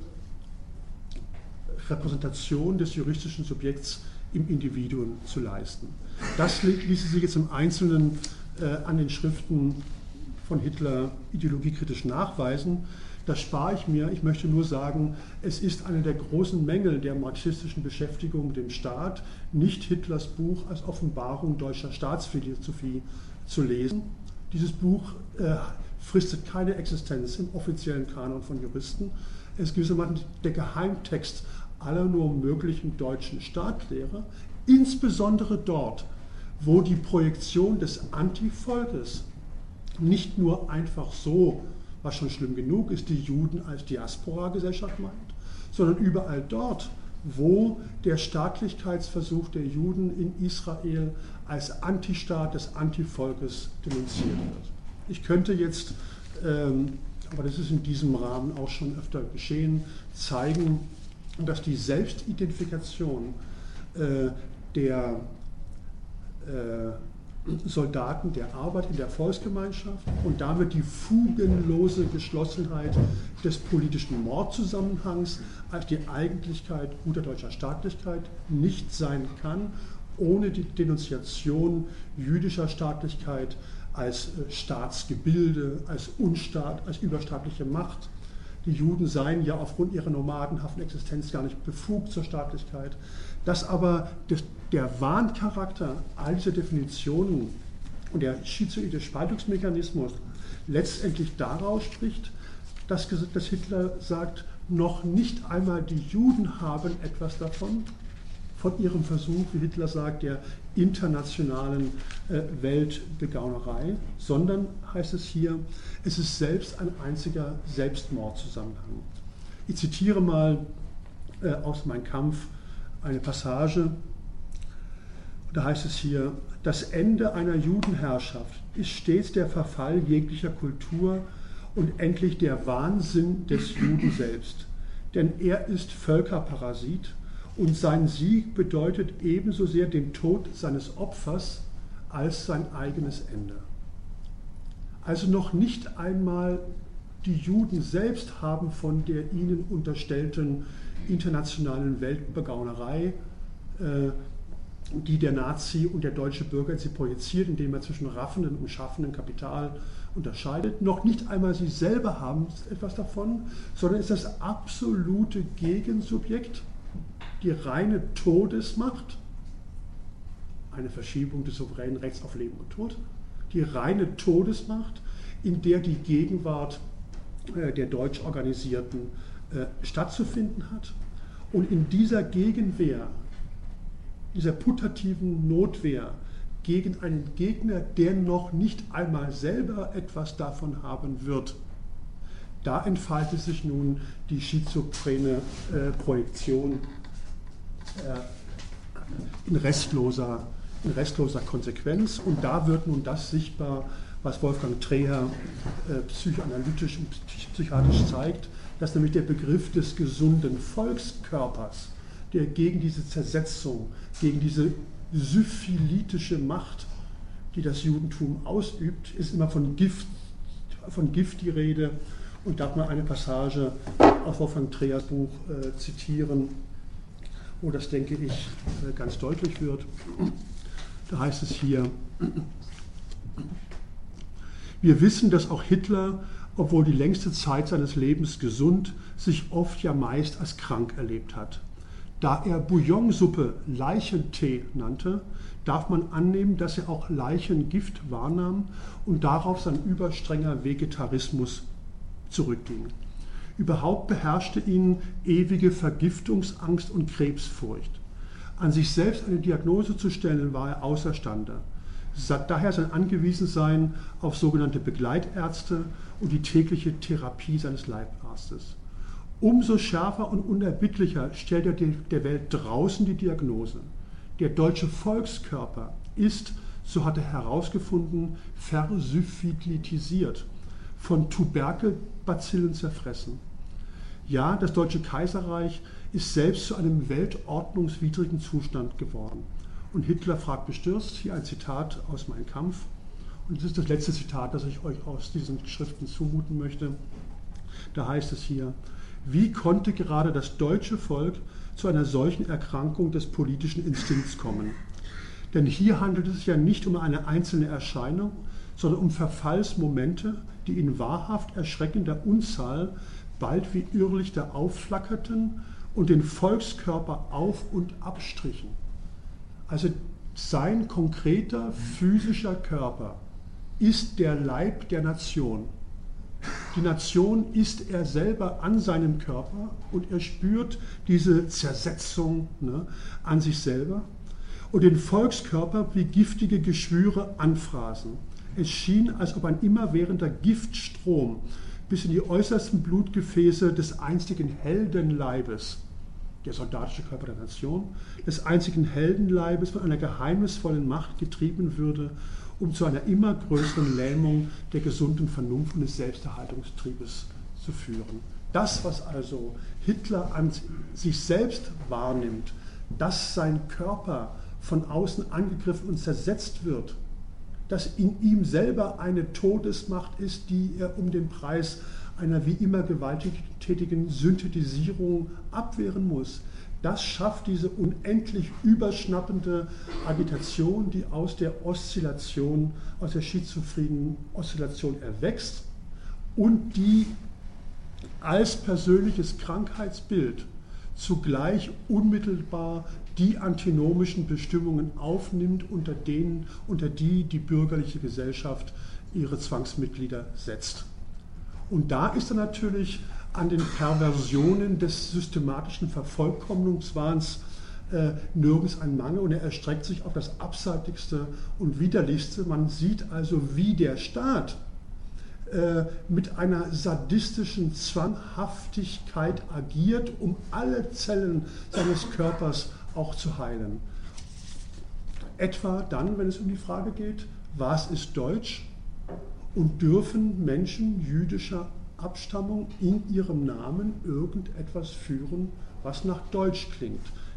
Repräsentation des juristischen Subjekts im Individuum zu leisten. Das ließe sich jetzt im Einzelnen äh, an den Schriften von Hitler ideologiekritisch nachweisen. Das spare ich mir. Ich möchte nur sagen, es ist einer der großen Mängel der marxistischen Beschäftigung mit dem Staat, nicht Hitlers Buch als Offenbarung deutscher Staatsphilosophie zu lesen. Dieses Buch äh, fristet keine Existenz im offiziellen Kanon von Juristen. Es ist gewissermaßen der Geheimtext aller nur möglichen deutschen Staatlehre, insbesondere dort, wo die Projektion des Antivolkes nicht nur einfach so, was schon schlimm genug ist, die Juden als Diaspora-Gesellschaft meint, sondern überall dort, wo der Staatlichkeitsversuch der Juden in Israel als Antistaat des Antivolkes denunziert wird. Ich könnte jetzt, ähm, aber das ist in diesem Rahmen auch schon öfter geschehen, zeigen, dass die Selbstidentifikation äh, der äh, Soldaten der Arbeit in der Volksgemeinschaft und damit die fugenlose Geschlossenheit des politischen Mordzusammenhangs als die Eigentlichkeit guter deutscher Staatlichkeit nicht sein kann, ohne die Denunziation jüdischer Staatlichkeit als Staatsgebilde, als Unstaat, als überstaatliche Macht. Die Juden seien ja aufgrund ihrer nomadenhaften Existenz gar nicht befugt zur Staatlichkeit. Dass aber das, der Wahncharakter all dieser Definitionen und der schizoide Spaltungsmechanismus letztendlich daraus spricht, dass, dass Hitler sagt, noch nicht einmal die Juden haben etwas davon, von ihrem Versuch, wie Hitler sagt, der internationalen äh, Weltbegaunerei, sondern, heißt es hier, es ist selbst ein einziger Selbstmordzusammenhang. Ich zitiere mal äh, aus Mein Kampf eine Passage, da heißt es hier, das Ende einer Judenherrschaft ist stets der Verfall jeglicher Kultur und endlich der Wahnsinn des Juden selbst, denn er ist Völkerparasit Und sein Sieg bedeutet ebenso sehr den Tod seines Opfers als sein eigenes Ende. Also noch nicht einmal die Juden selbst haben von der ihnen unterstellten internationalen Weltbegaunerei, äh, die der Nazi und der deutsche Bürger in sie projiziert, indem er zwischen raffenden und schaffendem Kapital unterscheidet. Noch nicht einmal sie selber haben etwas davon, sondern es ist das absolute Gegensubjekt, die reine Todesmacht, eine Verschiebung des souveränen Rechts auf Leben und Tod, die reine Todesmacht, in der die Gegenwart äh, der deutsch organisierten äh, stattzufinden hat. Und in dieser Gegenwehr, dieser putativen Notwehr gegen einen Gegner, der noch nicht einmal selber etwas davon haben wird, da entfaltet sich nun die schizophrene äh, Projektion äh, in, restloser, in restloser Konsequenz. Und da wird nun das sichtbar, was Wolfgang Treher äh, psychoanalytisch und psychiatrisch zeigt, dass nämlich der Begriff des gesunden Volkskörpers, der gegen diese Zersetzung, gegen diese syphilitische Macht, die das Judentum ausübt, ist immer von Gift, von Gift die Rede. Und darf man eine Passage aus Wolfgang Trehers Buch äh, zitieren, wo das, denke ich, äh, ganz deutlich wird. Da heißt es hier: Wir wissen, dass auch Hitler, obwohl die längste Zeit seines Lebens gesund, sich oft ja meist als krank erlebt hat. Da er Bouillonsuppe Leichentee nannte, darf man annehmen, dass er auch Leichengift wahrnahm und darauf sein überstrenger Vegetarismus zurückging. Überhaupt beherrschte ihn ewige Vergiftungsangst und Krebsfurcht. An sich selbst eine Diagnose zu stellen, war er außerstande. Daher sein Angewiesensein auf sogenannte Begleitärzte und die tägliche Therapie seines Leibarztes. Umso schärfer und unerbittlicher stellt er der Welt draußen die Diagnose. Der deutsche Volkskörper ist, so hat er herausgefunden, versyphilitisiert, von Tuberkelbazillen zerfressen. Ja, das Deutsche Kaiserreich ist selbst zu einem weltordnungswidrigen Zustand geworden. Und Hitler fragt bestürzt, hier ein Zitat aus Mein Kampf, und das ist das letzte Zitat, das ich euch aus diesen Schriften zumuten möchte. Da heißt es hier: Wie konnte gerade das deutsche Volk zu einer solchen Erkrankung des politischen Instinkts kommen? Denn hier handelt es sich ja nicht um eine einzelne Erscheinung, sondern um Verfallsmomente, die in wahrhaft erschreckender Unzahl bald wie Irrlichter aufflackerten und den Volkskörper auf- und abstrichen. Also sein konkreter physischer Körper ist der Leib der Nation. Die Nation ist er selber an seinem Körper und er spürt diese Zersetzung, ne, an sich selber und den Volkskörper wie giftige Geschwüre anfraßen. Es schien, als ob ein immerwährender Giftstrom bis in die äußersten Blutgefäße des einstigen Heldenleibes, der soldatische Körper der Nation, des einzigen Heldenleibes von einer geheimnisvollen Macht getrieben würde, um zu einer immer größeren Lähmung der gesunden Vernunft und des Selbsterhaltungstriebes zu führen. Das, was also Hitler an sich selbst wahrnimmt, dass sein Körper von außen angegriffen und zersetzt wird, dass in ihm selber eine Todesmacht ist, die er um den Preis einer wie immer gewalttätigen Synthetisierung abwehren muss. Das schafft diese unendlich überschnappende Agitation, die aus der Oszillation, aus der schizophrenen Oszillation erwächst und die als persönliches Krankheitsbild zugleich unmittelbar die antinomischen Bestimmungen aufnimmt, unter denen, unter die die bürgerliche Gesellschaft ihre Zwangsmitglieder setzt. Und da ist er natürlich an den Perversionen des systematischen Vervollkommnungswahns äh, nirgends ein Mangel und er erstreckt sich auf das Abseitigste und Widerlichste. Man sieht also, wie der Staat äh, mit einer sadistischen Zwanghaftigkeit agiert, um alle Zellen seines Körpers auch zu heilen. Etwa dann, wenn es um die Frage geht, was ist Deutsch und dürfen Menschen jüdischer Abstammung in ihrem Namen irgendetwas führen, was nach Deutsch klingt.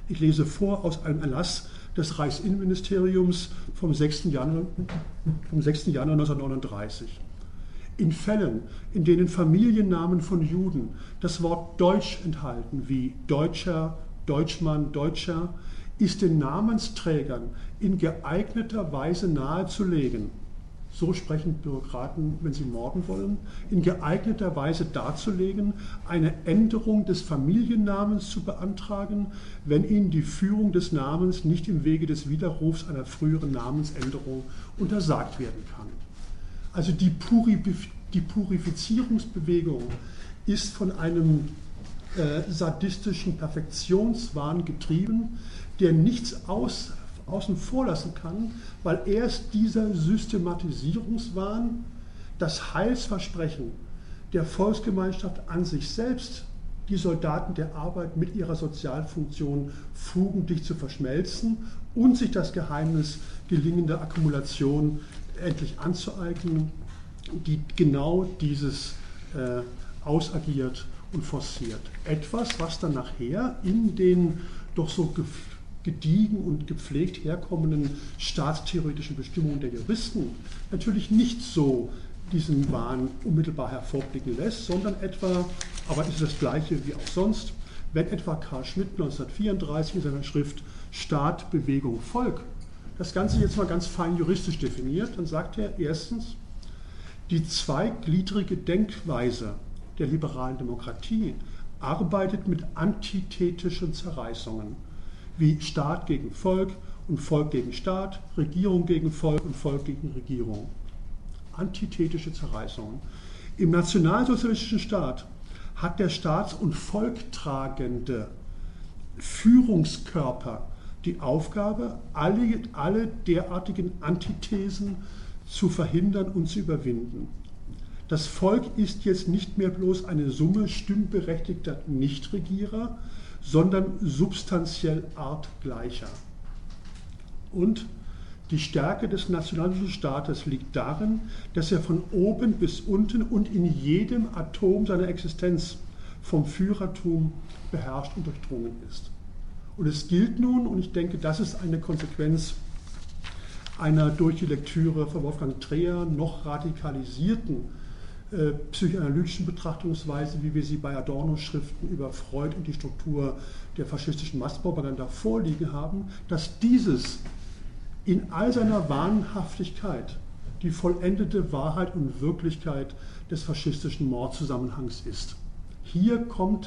Ich lese vor aus einem Erlass des Reichsinnenministeriums vom sechsten Januar, vom sechsten Januar neunzehnhundertneununddreißig. In Fällen, in denen Familiennamen von Juden das Wort Deutsch enthalten, wie Deutscher, Deutschmann, Deutscher, ist den Namensträgern in geeigneter Weise nahezulegen, so sprechen Bürokraten, wenn sie morden wollen, in geeigneter Weise darzulegen, eine Änderung des Familiennamens zu beantragen, wenn ihnen die Führung des Namens nicht im Wege des Widerrufs einer früheren Namensänderung untersagt werden kann. Also die, Purif- die Purifizierungsbewegung ist von einem äh, sadistischen Perfektionswahn getrieben, der nichts aus, außen vor lassen kann, weil erst dieser Systematisierungswahn das Heilsversprechen der Volksgemeinschaft an sich selbst, die Soldaten der Arbeit mit ihrer Sozialfunktion fugendicht zu verschmelzen und sich das Geheimnis gelingender Akkumulation endlich anzueignen, die genau dieses äh, ausagiert und forciert. Etwas, was dann nachher in den doch so gediegen und gepflegt herkommenden staatstheoretischen Bestimmungen der Juristen natürlich nicht so diesen Wahn unmittelbar hervorblicken lässt, sondern etwa, aber ist das Gleiche wie auch sonst, wenn etwa Carl Schmitt neunzehnhundertvierunddreißig in seiner Schrift Staat, Bewegung, Volk das Ganze jetzt mal ganz fein juristisch definiert, dann sagt er erstens, die zweigliedrige Denkweise der liberalen Demokratie arbeitet mit antithetischen Zerreißungen, wie Staat gegen Volk und Volk gegen Staat, Regierung gegen Volk und Volk gegen Regierung. Antithetische Zerreißungen. Im nationalsozialistischen Staat hat der staats- und volktragende Führungskörper die Aufgabe, alle, alle derartigen Antithesen zu verhindern und zu überwinden. Das Volk ist jetzt nicht mehr bloß eine Summe stimmberechtigter Nichtregierer, sondern substanziell artgleicher. Und die Stärke des nationalen Staates liegt darin, dass er von oben bis unten und in jedem Atom seiner Existenz vom Führertum beherrscht und durchdrungen ist. Und es gilt nun, und ich denke, das ist eine Konsequenz einer durch die Lektüre von Wolfgang Treher noch radikalisierten äh, psychoanalytischen Betrachtungsweise, wie wir sie bei Adorno-Schriften über Freud und die Struktur der faschistischen Massenpropaganda vorliegen haben, dass dieses in all seiner Wahnhaftigkeit die vollendete Wahrheit und Wirklichkeit des faschistischen Mordzusammenhangs ist. Hier kommt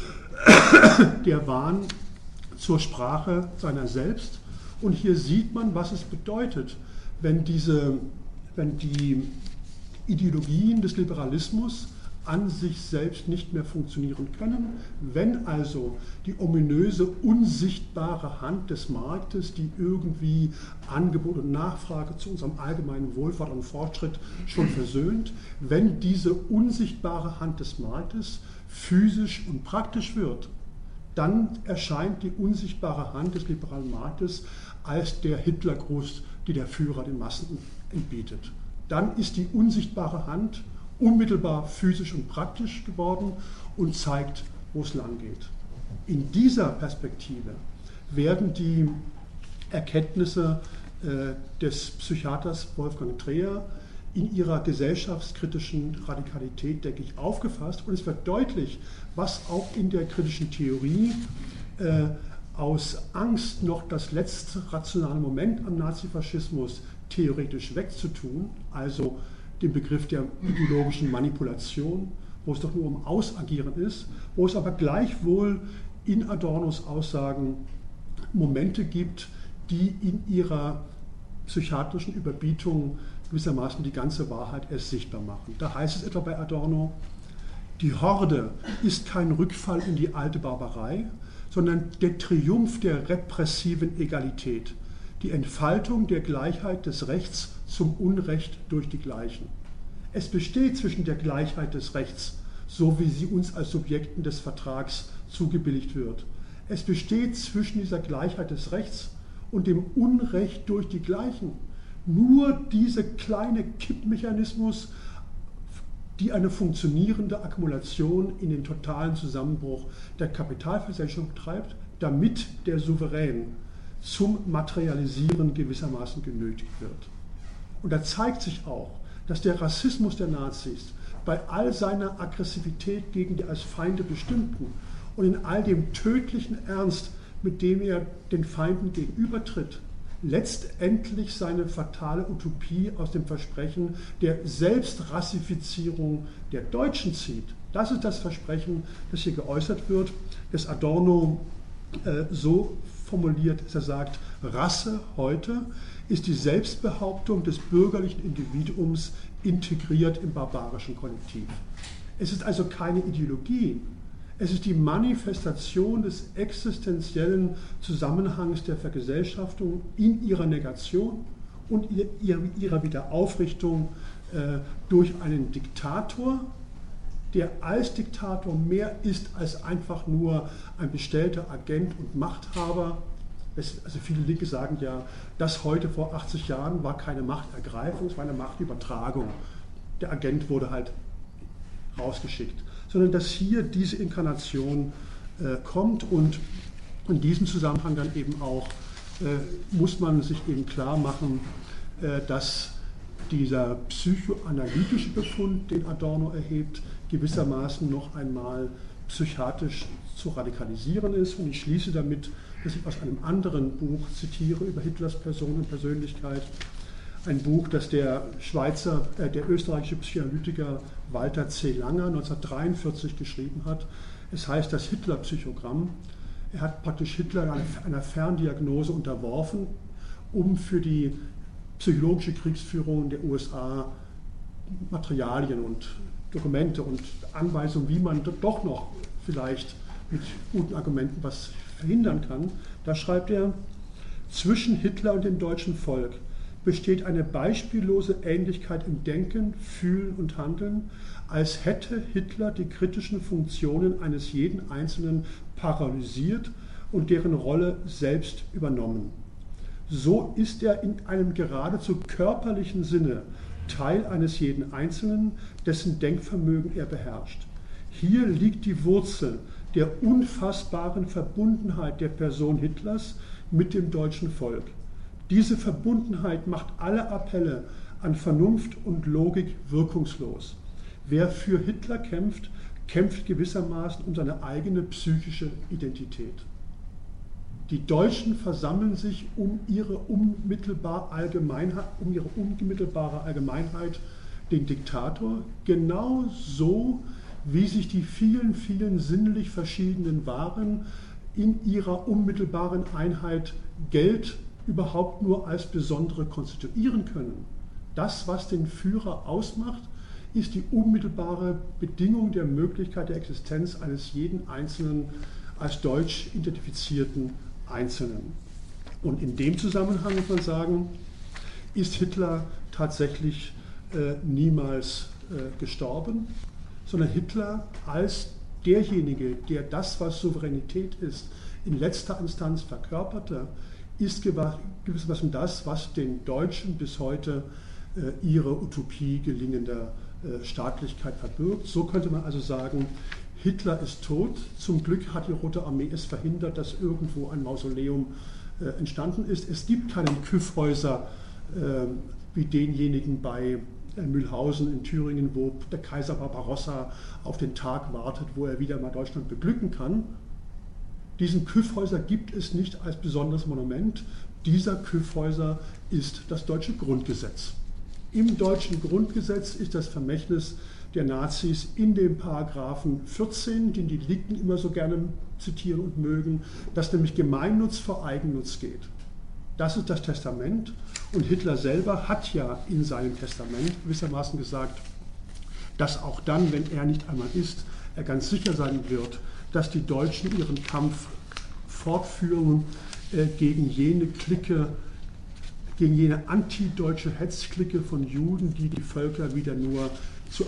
der Wahn zur Sprache seiner selbst und hier sieht man, was es bedeutet, wenn, diese, wenn die Ideologien des Liberalismus an sich selbst nicht mehr funktionieren können, wenn also die ominöse, unsichtbare Hand des Marktes, die irgendwie Angebot und Nachfrage zu unserem allgemeinen Wohlfahrt und Fortschritt schon versöhnt, wenn diese unsichtbare Hand des Marktes physisch und praktisch wird, dann erscheint die unsichtbare Hand des liberalen Marktes als der Hitlergruß, die der Führer den Massen entbietet. Dann ist die unsichtbare Hand unmittelbar physisch und praktisch geworden und zeigt, wo es lang geht. In dieser Perspektive werden die Erkenntnisse äh, des Psychiaters Wolfgang Treher in ihrer gesellschaftskritischen Radikalität, denke ich, aufgefasst. Und es wird deutlich, was auch in der kritischen Theorie äh, aus Angst, noch das letzte rationale Moment am Nazifaschismus theoretisch wegzutun, also den Begriff der ideologischen Manipulation, wo es doch nur um Ausagieren ist, wo es aber gleichwohl in Adornos Aussagen Momente gibt, die in ihrer psychiatrischen Überbietung gewissermaßen die ganze Wahrheit erst sichtbar machen. Da heißt es etwa bei Adorno, die Horde ist kein Rückfall in die alte Barbarei, sondern der Triumph der repressiven Egalität, die Entfaltung der Gleichheit des Rechts zum Unrecht durch die Gleichen. Es besteht zwischen der Gleichheit des Rechts, so wie sie uns als Subjekten des Vertrags zugebilligt wird. Es besteht zwischen dieser Gleichheit des Rechts und dem Unrecht durch die Gleichen nur dieser kleine Kippmechanismus, die eine funktionierende Akkumulation in den totalen Zusammenbruch der Kapitalvergesellschaftung treibt. damit der Souverän zum Materialisieren gewissermaßen genötigt wird. Und da zeigt sich auch, dass der Rassismus der Nazis bei all seiner Aggressivität gegen die als Feinde bestimmten und in all dem tödlichen Ernst, mit dem er den Feinden gegenübertritt, letztendlich seine fatale Utopie aus dem Versprechen der Selbstrassifizierung der Deutschen zieht. Das ist das Versprechen, das hier geäußert wird, das Adorno äh, so formuliert, dass er sagt, Rasse heute ist die Selbstbehauptung des bürgerlichen Individuums integriert im barbarischen Kollektiv. Es ist also keine Ideologie, es ist die Manifestation des existenziellen Zusammenhangs der Vergesellschaftung in ihrer Negation und ihrer Wiederaufrichtung äh, durch einen Diktator, der als Diktator mehr ist als einfach nur ein bestellter Agent und Machthaber. Es, also viele Linke sagen ja, das heute vor achtzig Jahren war keine Machtergreifung, es war eine Machtübertragung. Der Agent wurde halt rausgeschickt. Sondern dass hier diese Inkarnation äh, kommt und in diesem Zusammenhang dann eben auch äh, muss man sich eben klar machen, äh, dass dieser psychoanalytische Befund, den Adorno erhebt, gewissermaßen noch einmal psychiatrisch zu radikalisieren ist. Und ich schließe damit, dass ich aus einem anderen Buch zitiere über Hitlers Person und Persönlichkeit. Ein Buch, das der Schweizer, äh, der österreichische Psychoanalytiker Walter C. Langer neunzehnhundertdreiundvierzig geschrieben hat. Es heißt das Hitler-Psychogramm. Er hat praktisch Hitler einer, einer Ferndiagnose unterworfen, um für die psychologische Kriegsführung der U S A Materialien und Dokumente und Anweisungen, wie man doch noch vielleicht mit guten Argumenten was verhindern kann. Da schreibt er, zwischen Hitler und dem deutschen Volk besteht eine beispiellose Ähnlichkeit im Denken, Fühlen und Handeln, als hätte Hitler die kritischen Funktionen eines jeden Einzelnen paralysiert und deren Rolle selbst übernommen. So ist er in einem geradezu körperlichen Sinne Teil eines jeden Einzelnen, dessen Denkvermögen er beherrscht. Hier liegt die Wurzel der unfassbaren Verbundenheit der Person Hitlers mit dem deutschen Volk. Diese Verbundenheit macht alle Appelle an Vernunft und Logik wirkungslos. Wer für Hitler kämpft, kämpft gewissermaßen um seine eigene psychische Identität. Die Deutschen versammeln sich um ihre, unmittelbar Allgemeinheit, um ihre unmittelbare Allgemeinheit, den Diktator, genauso wie sich die vielen, vielen sinnlich verschiedenen Waren in ihrer unmittelbaren Einheit Geld überhaupt nur als besondere konstituieren können. Das, was den Führer ausmacht, ist die unmittelbare Bedingung der Möglichkeit der Existenz eines jeden Einzelnen als deutsch identifizierten Einzelnen. Und in dem Zusammenhang muss man sagen, ist Hitler tatsächlich äh, niemals äh, gestorben, sondern Hitler als derjenige, der das, was Souveränität ist, in letzter Instanz verkörperte, ist gewissermaßen das, was den Deutschen bis heute äh, ihre Utopie gelingender äh, Staatlichkeit verbirgt. So könnte man also sagen, Hitler ist tot. Zum Glück hat die Rote Armee es verhindert, dass irgendwo ein Mausoleum äh, entstanden ist. Es gibt keinen Kyffhäuser äh, wie denjenigen bei äh, Mühlhausen in Thüringen, wo der Kaiser Barbarossa auf den Tag wartet, wo er wieder mal Deutschland beglücken kann. Diesen Kyffhäuser gibt es nicht als besonderes Monument. Dieser Kyffhäuser ist das deutsche Grundgesetz. Im deutschen Grundgesetz ist das Vermächtnis der Nazis in dem Paragraphen vierzehn, den die Linken immer so gerne zitieren und mögen, dass nämlich Gemeinnutz vor Eigennutz geht. Das ist das Testament und Hitler selber hat ja in seinem Testament gewissermaßen gesagt, dass auch dann, wenn er nicht einmal ist, er ganz sicher sein wird, dass die Deutschen ihren Kampf fortführen äh, gegen jene Clique, gegen jene antideutsche Hetzklicke von Juden, die die Völker wieder nur zu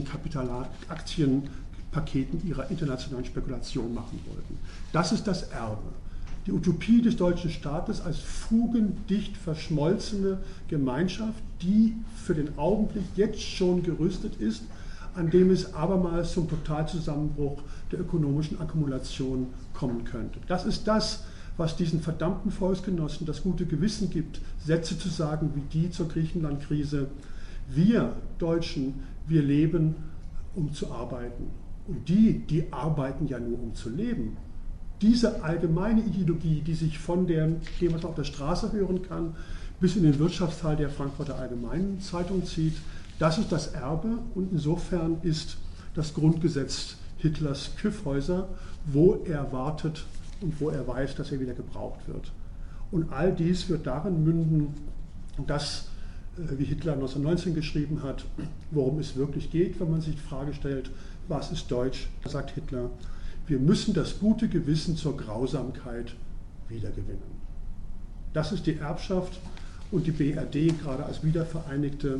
Aktienpaketen ihrer internationalen Spekulation machen wollten. Das ist das Erbe. Die Utopie des deutschen Staates als fugendicht verschmolzene Gemeinschaft, die für den Augenblick jetzt schon gerüstet ist, an dem es abermals zum Totalzusammenbruch der ökonomischen Akkumulation kommen könnte. Das ist das, was diesen verdammten Volksgenossen das gute Gewissen gibt, Sätze zu sagen wie die zur Griechenland-Krise: Wir Deutschen, wir leben, um zu arbeiten. Und die, die arbeiten ja nur, um zu leben. Diese allgemeine Ideologie, die sich von dem, dem, was man auf der Straße hören kann, bis in den Wirtschaftsteil der Frankfurter Allgemeinen Zeitung zieht, das ist das Erbe, und insofern ist das Grundgesetz Hitlers Kyffhäuser, wo er wartet und wo er weiß, dass er wieder gebraucht wird. Und all dies wird darin münden, dass, wie Hitler neunzehnhundertneunzehn geschrieben hat, worum es wirklich geht, wenn man sich die Frage stellt, was ist Deutsch? Da sagt Hitler: Wir müssen das gute Gewissen zur Grausamkeit wiedergewinnen. Das ist die Erbschaft, und die B R D, gerade als Wiedervereinigte,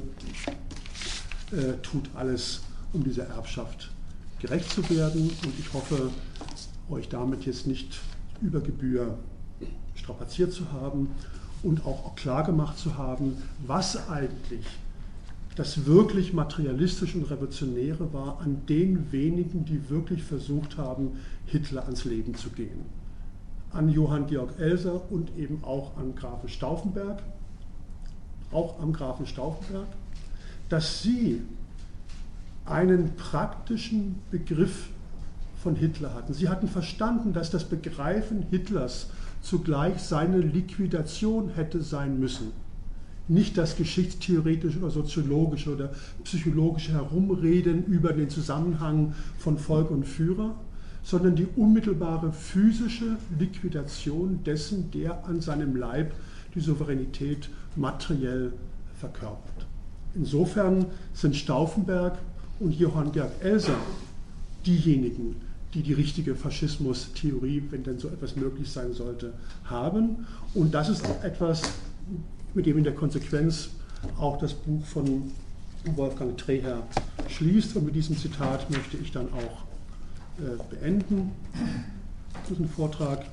äh, tut alles, um dieser Erbschaft gerecht zu werden. Und ich hoffe, euch damit jetzt nicht über Gebühr strapaziert zu haben und auch klar gemacht zu haben, was eigentlich das wirklich materialistische und revolutionäre war an den wenigen, die wirklich versucht haben, Hitler ans Leben zu gehen. An Johann Georg Elser und eben auch an Grafen Stauffenberg, auch am Grafen Stauffenberg, dass sie einen praktischen Begriff von Hitler hatten. Sie hatten verstanden, dass das Begreifen Hitlers zugleich seine Liquidation hätte sein müssen. Nicht das geschichtstheoretische oder soziologische oder psychologische Herumreden über den Zusammenhang von Volk und Führer, sondern die unmittelbare physische Liquidation dessen, der an seinem Leib die Souveränität materiell verkörpert. Insofern sind Stauffenberg und Johann Georg Elser diejenigen, die die richtige Faschismus-Theorie, wenn denn so etwas möglich sein sollte, haben. Und das ist auch etwas, mit dem in der Konsequenz auch das Buch von Wolfgang Treher schließt. Und mit diesem Zitat möchte ich dann auch äh, beenden, diesen Vortrag.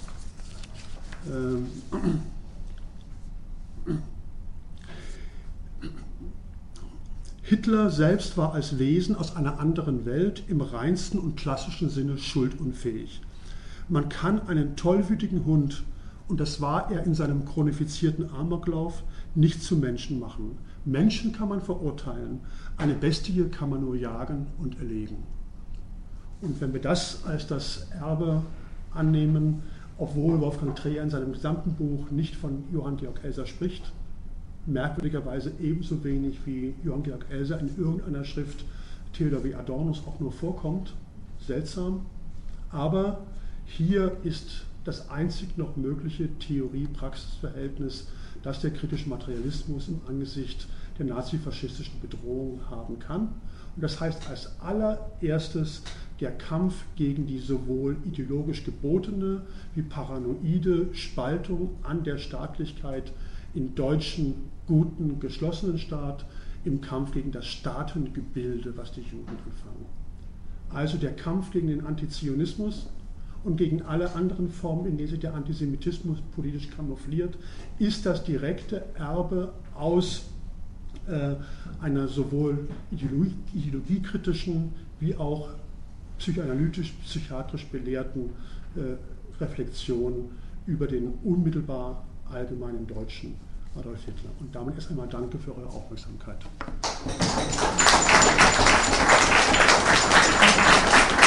Ähm, Hitler selbst war als Wesen aus einer anderen Welt im reinsten und klassischen Sinne schuldunfähig. Man kann einen tollwütigen Hund, und das war er in seinem chronifizierten Amoklauf, nicht zu Menschen machen. Menschen kann man verurteilen, eine Bestie kann man nur jagen und erlegen. Und wenn wir das als das Erbe annehmen, obwohl Wolfgang Treher in seinem gesamten Buch nicht von Johann Georg Elser spricht, merkwürdigerweise ebenso wenig wie Johann Georg Elser in irgendeiner Schrift Theodor W. Adornos auch nur vorkommt, seltsam, aber hier ist das einzig noch mögliche Theorie-Praxis-Verhältnis, das der kritische Materialismus im Angesicht der nazifaschistischen Bedrohung haben kann. Und das heißt als allererstes der Kampf gegen die sowohl ideologisch gebotene wie paranoide Spaltung an der Staatlichkeit im deutschen, guten, geschlossenen Staat, im Kampf gegen das Staatengebilde, was die Juden anfangen. Also der Kampf gegen den Antizionismus und gegen alle anderen Formen, in denen sich der Antisemitismus politisch kamoufliert, ist das direkte Erbe aus äh, einer sowohl ideologie, ideologiekritischen wie auch psychoanalytisch-psychiatrisch belehrten äh, Reflexion über den unmittelbar allgemeinen Deutschen Adolf Hitler. Und damit erst einmal danke für eure Aufmerksamkeit.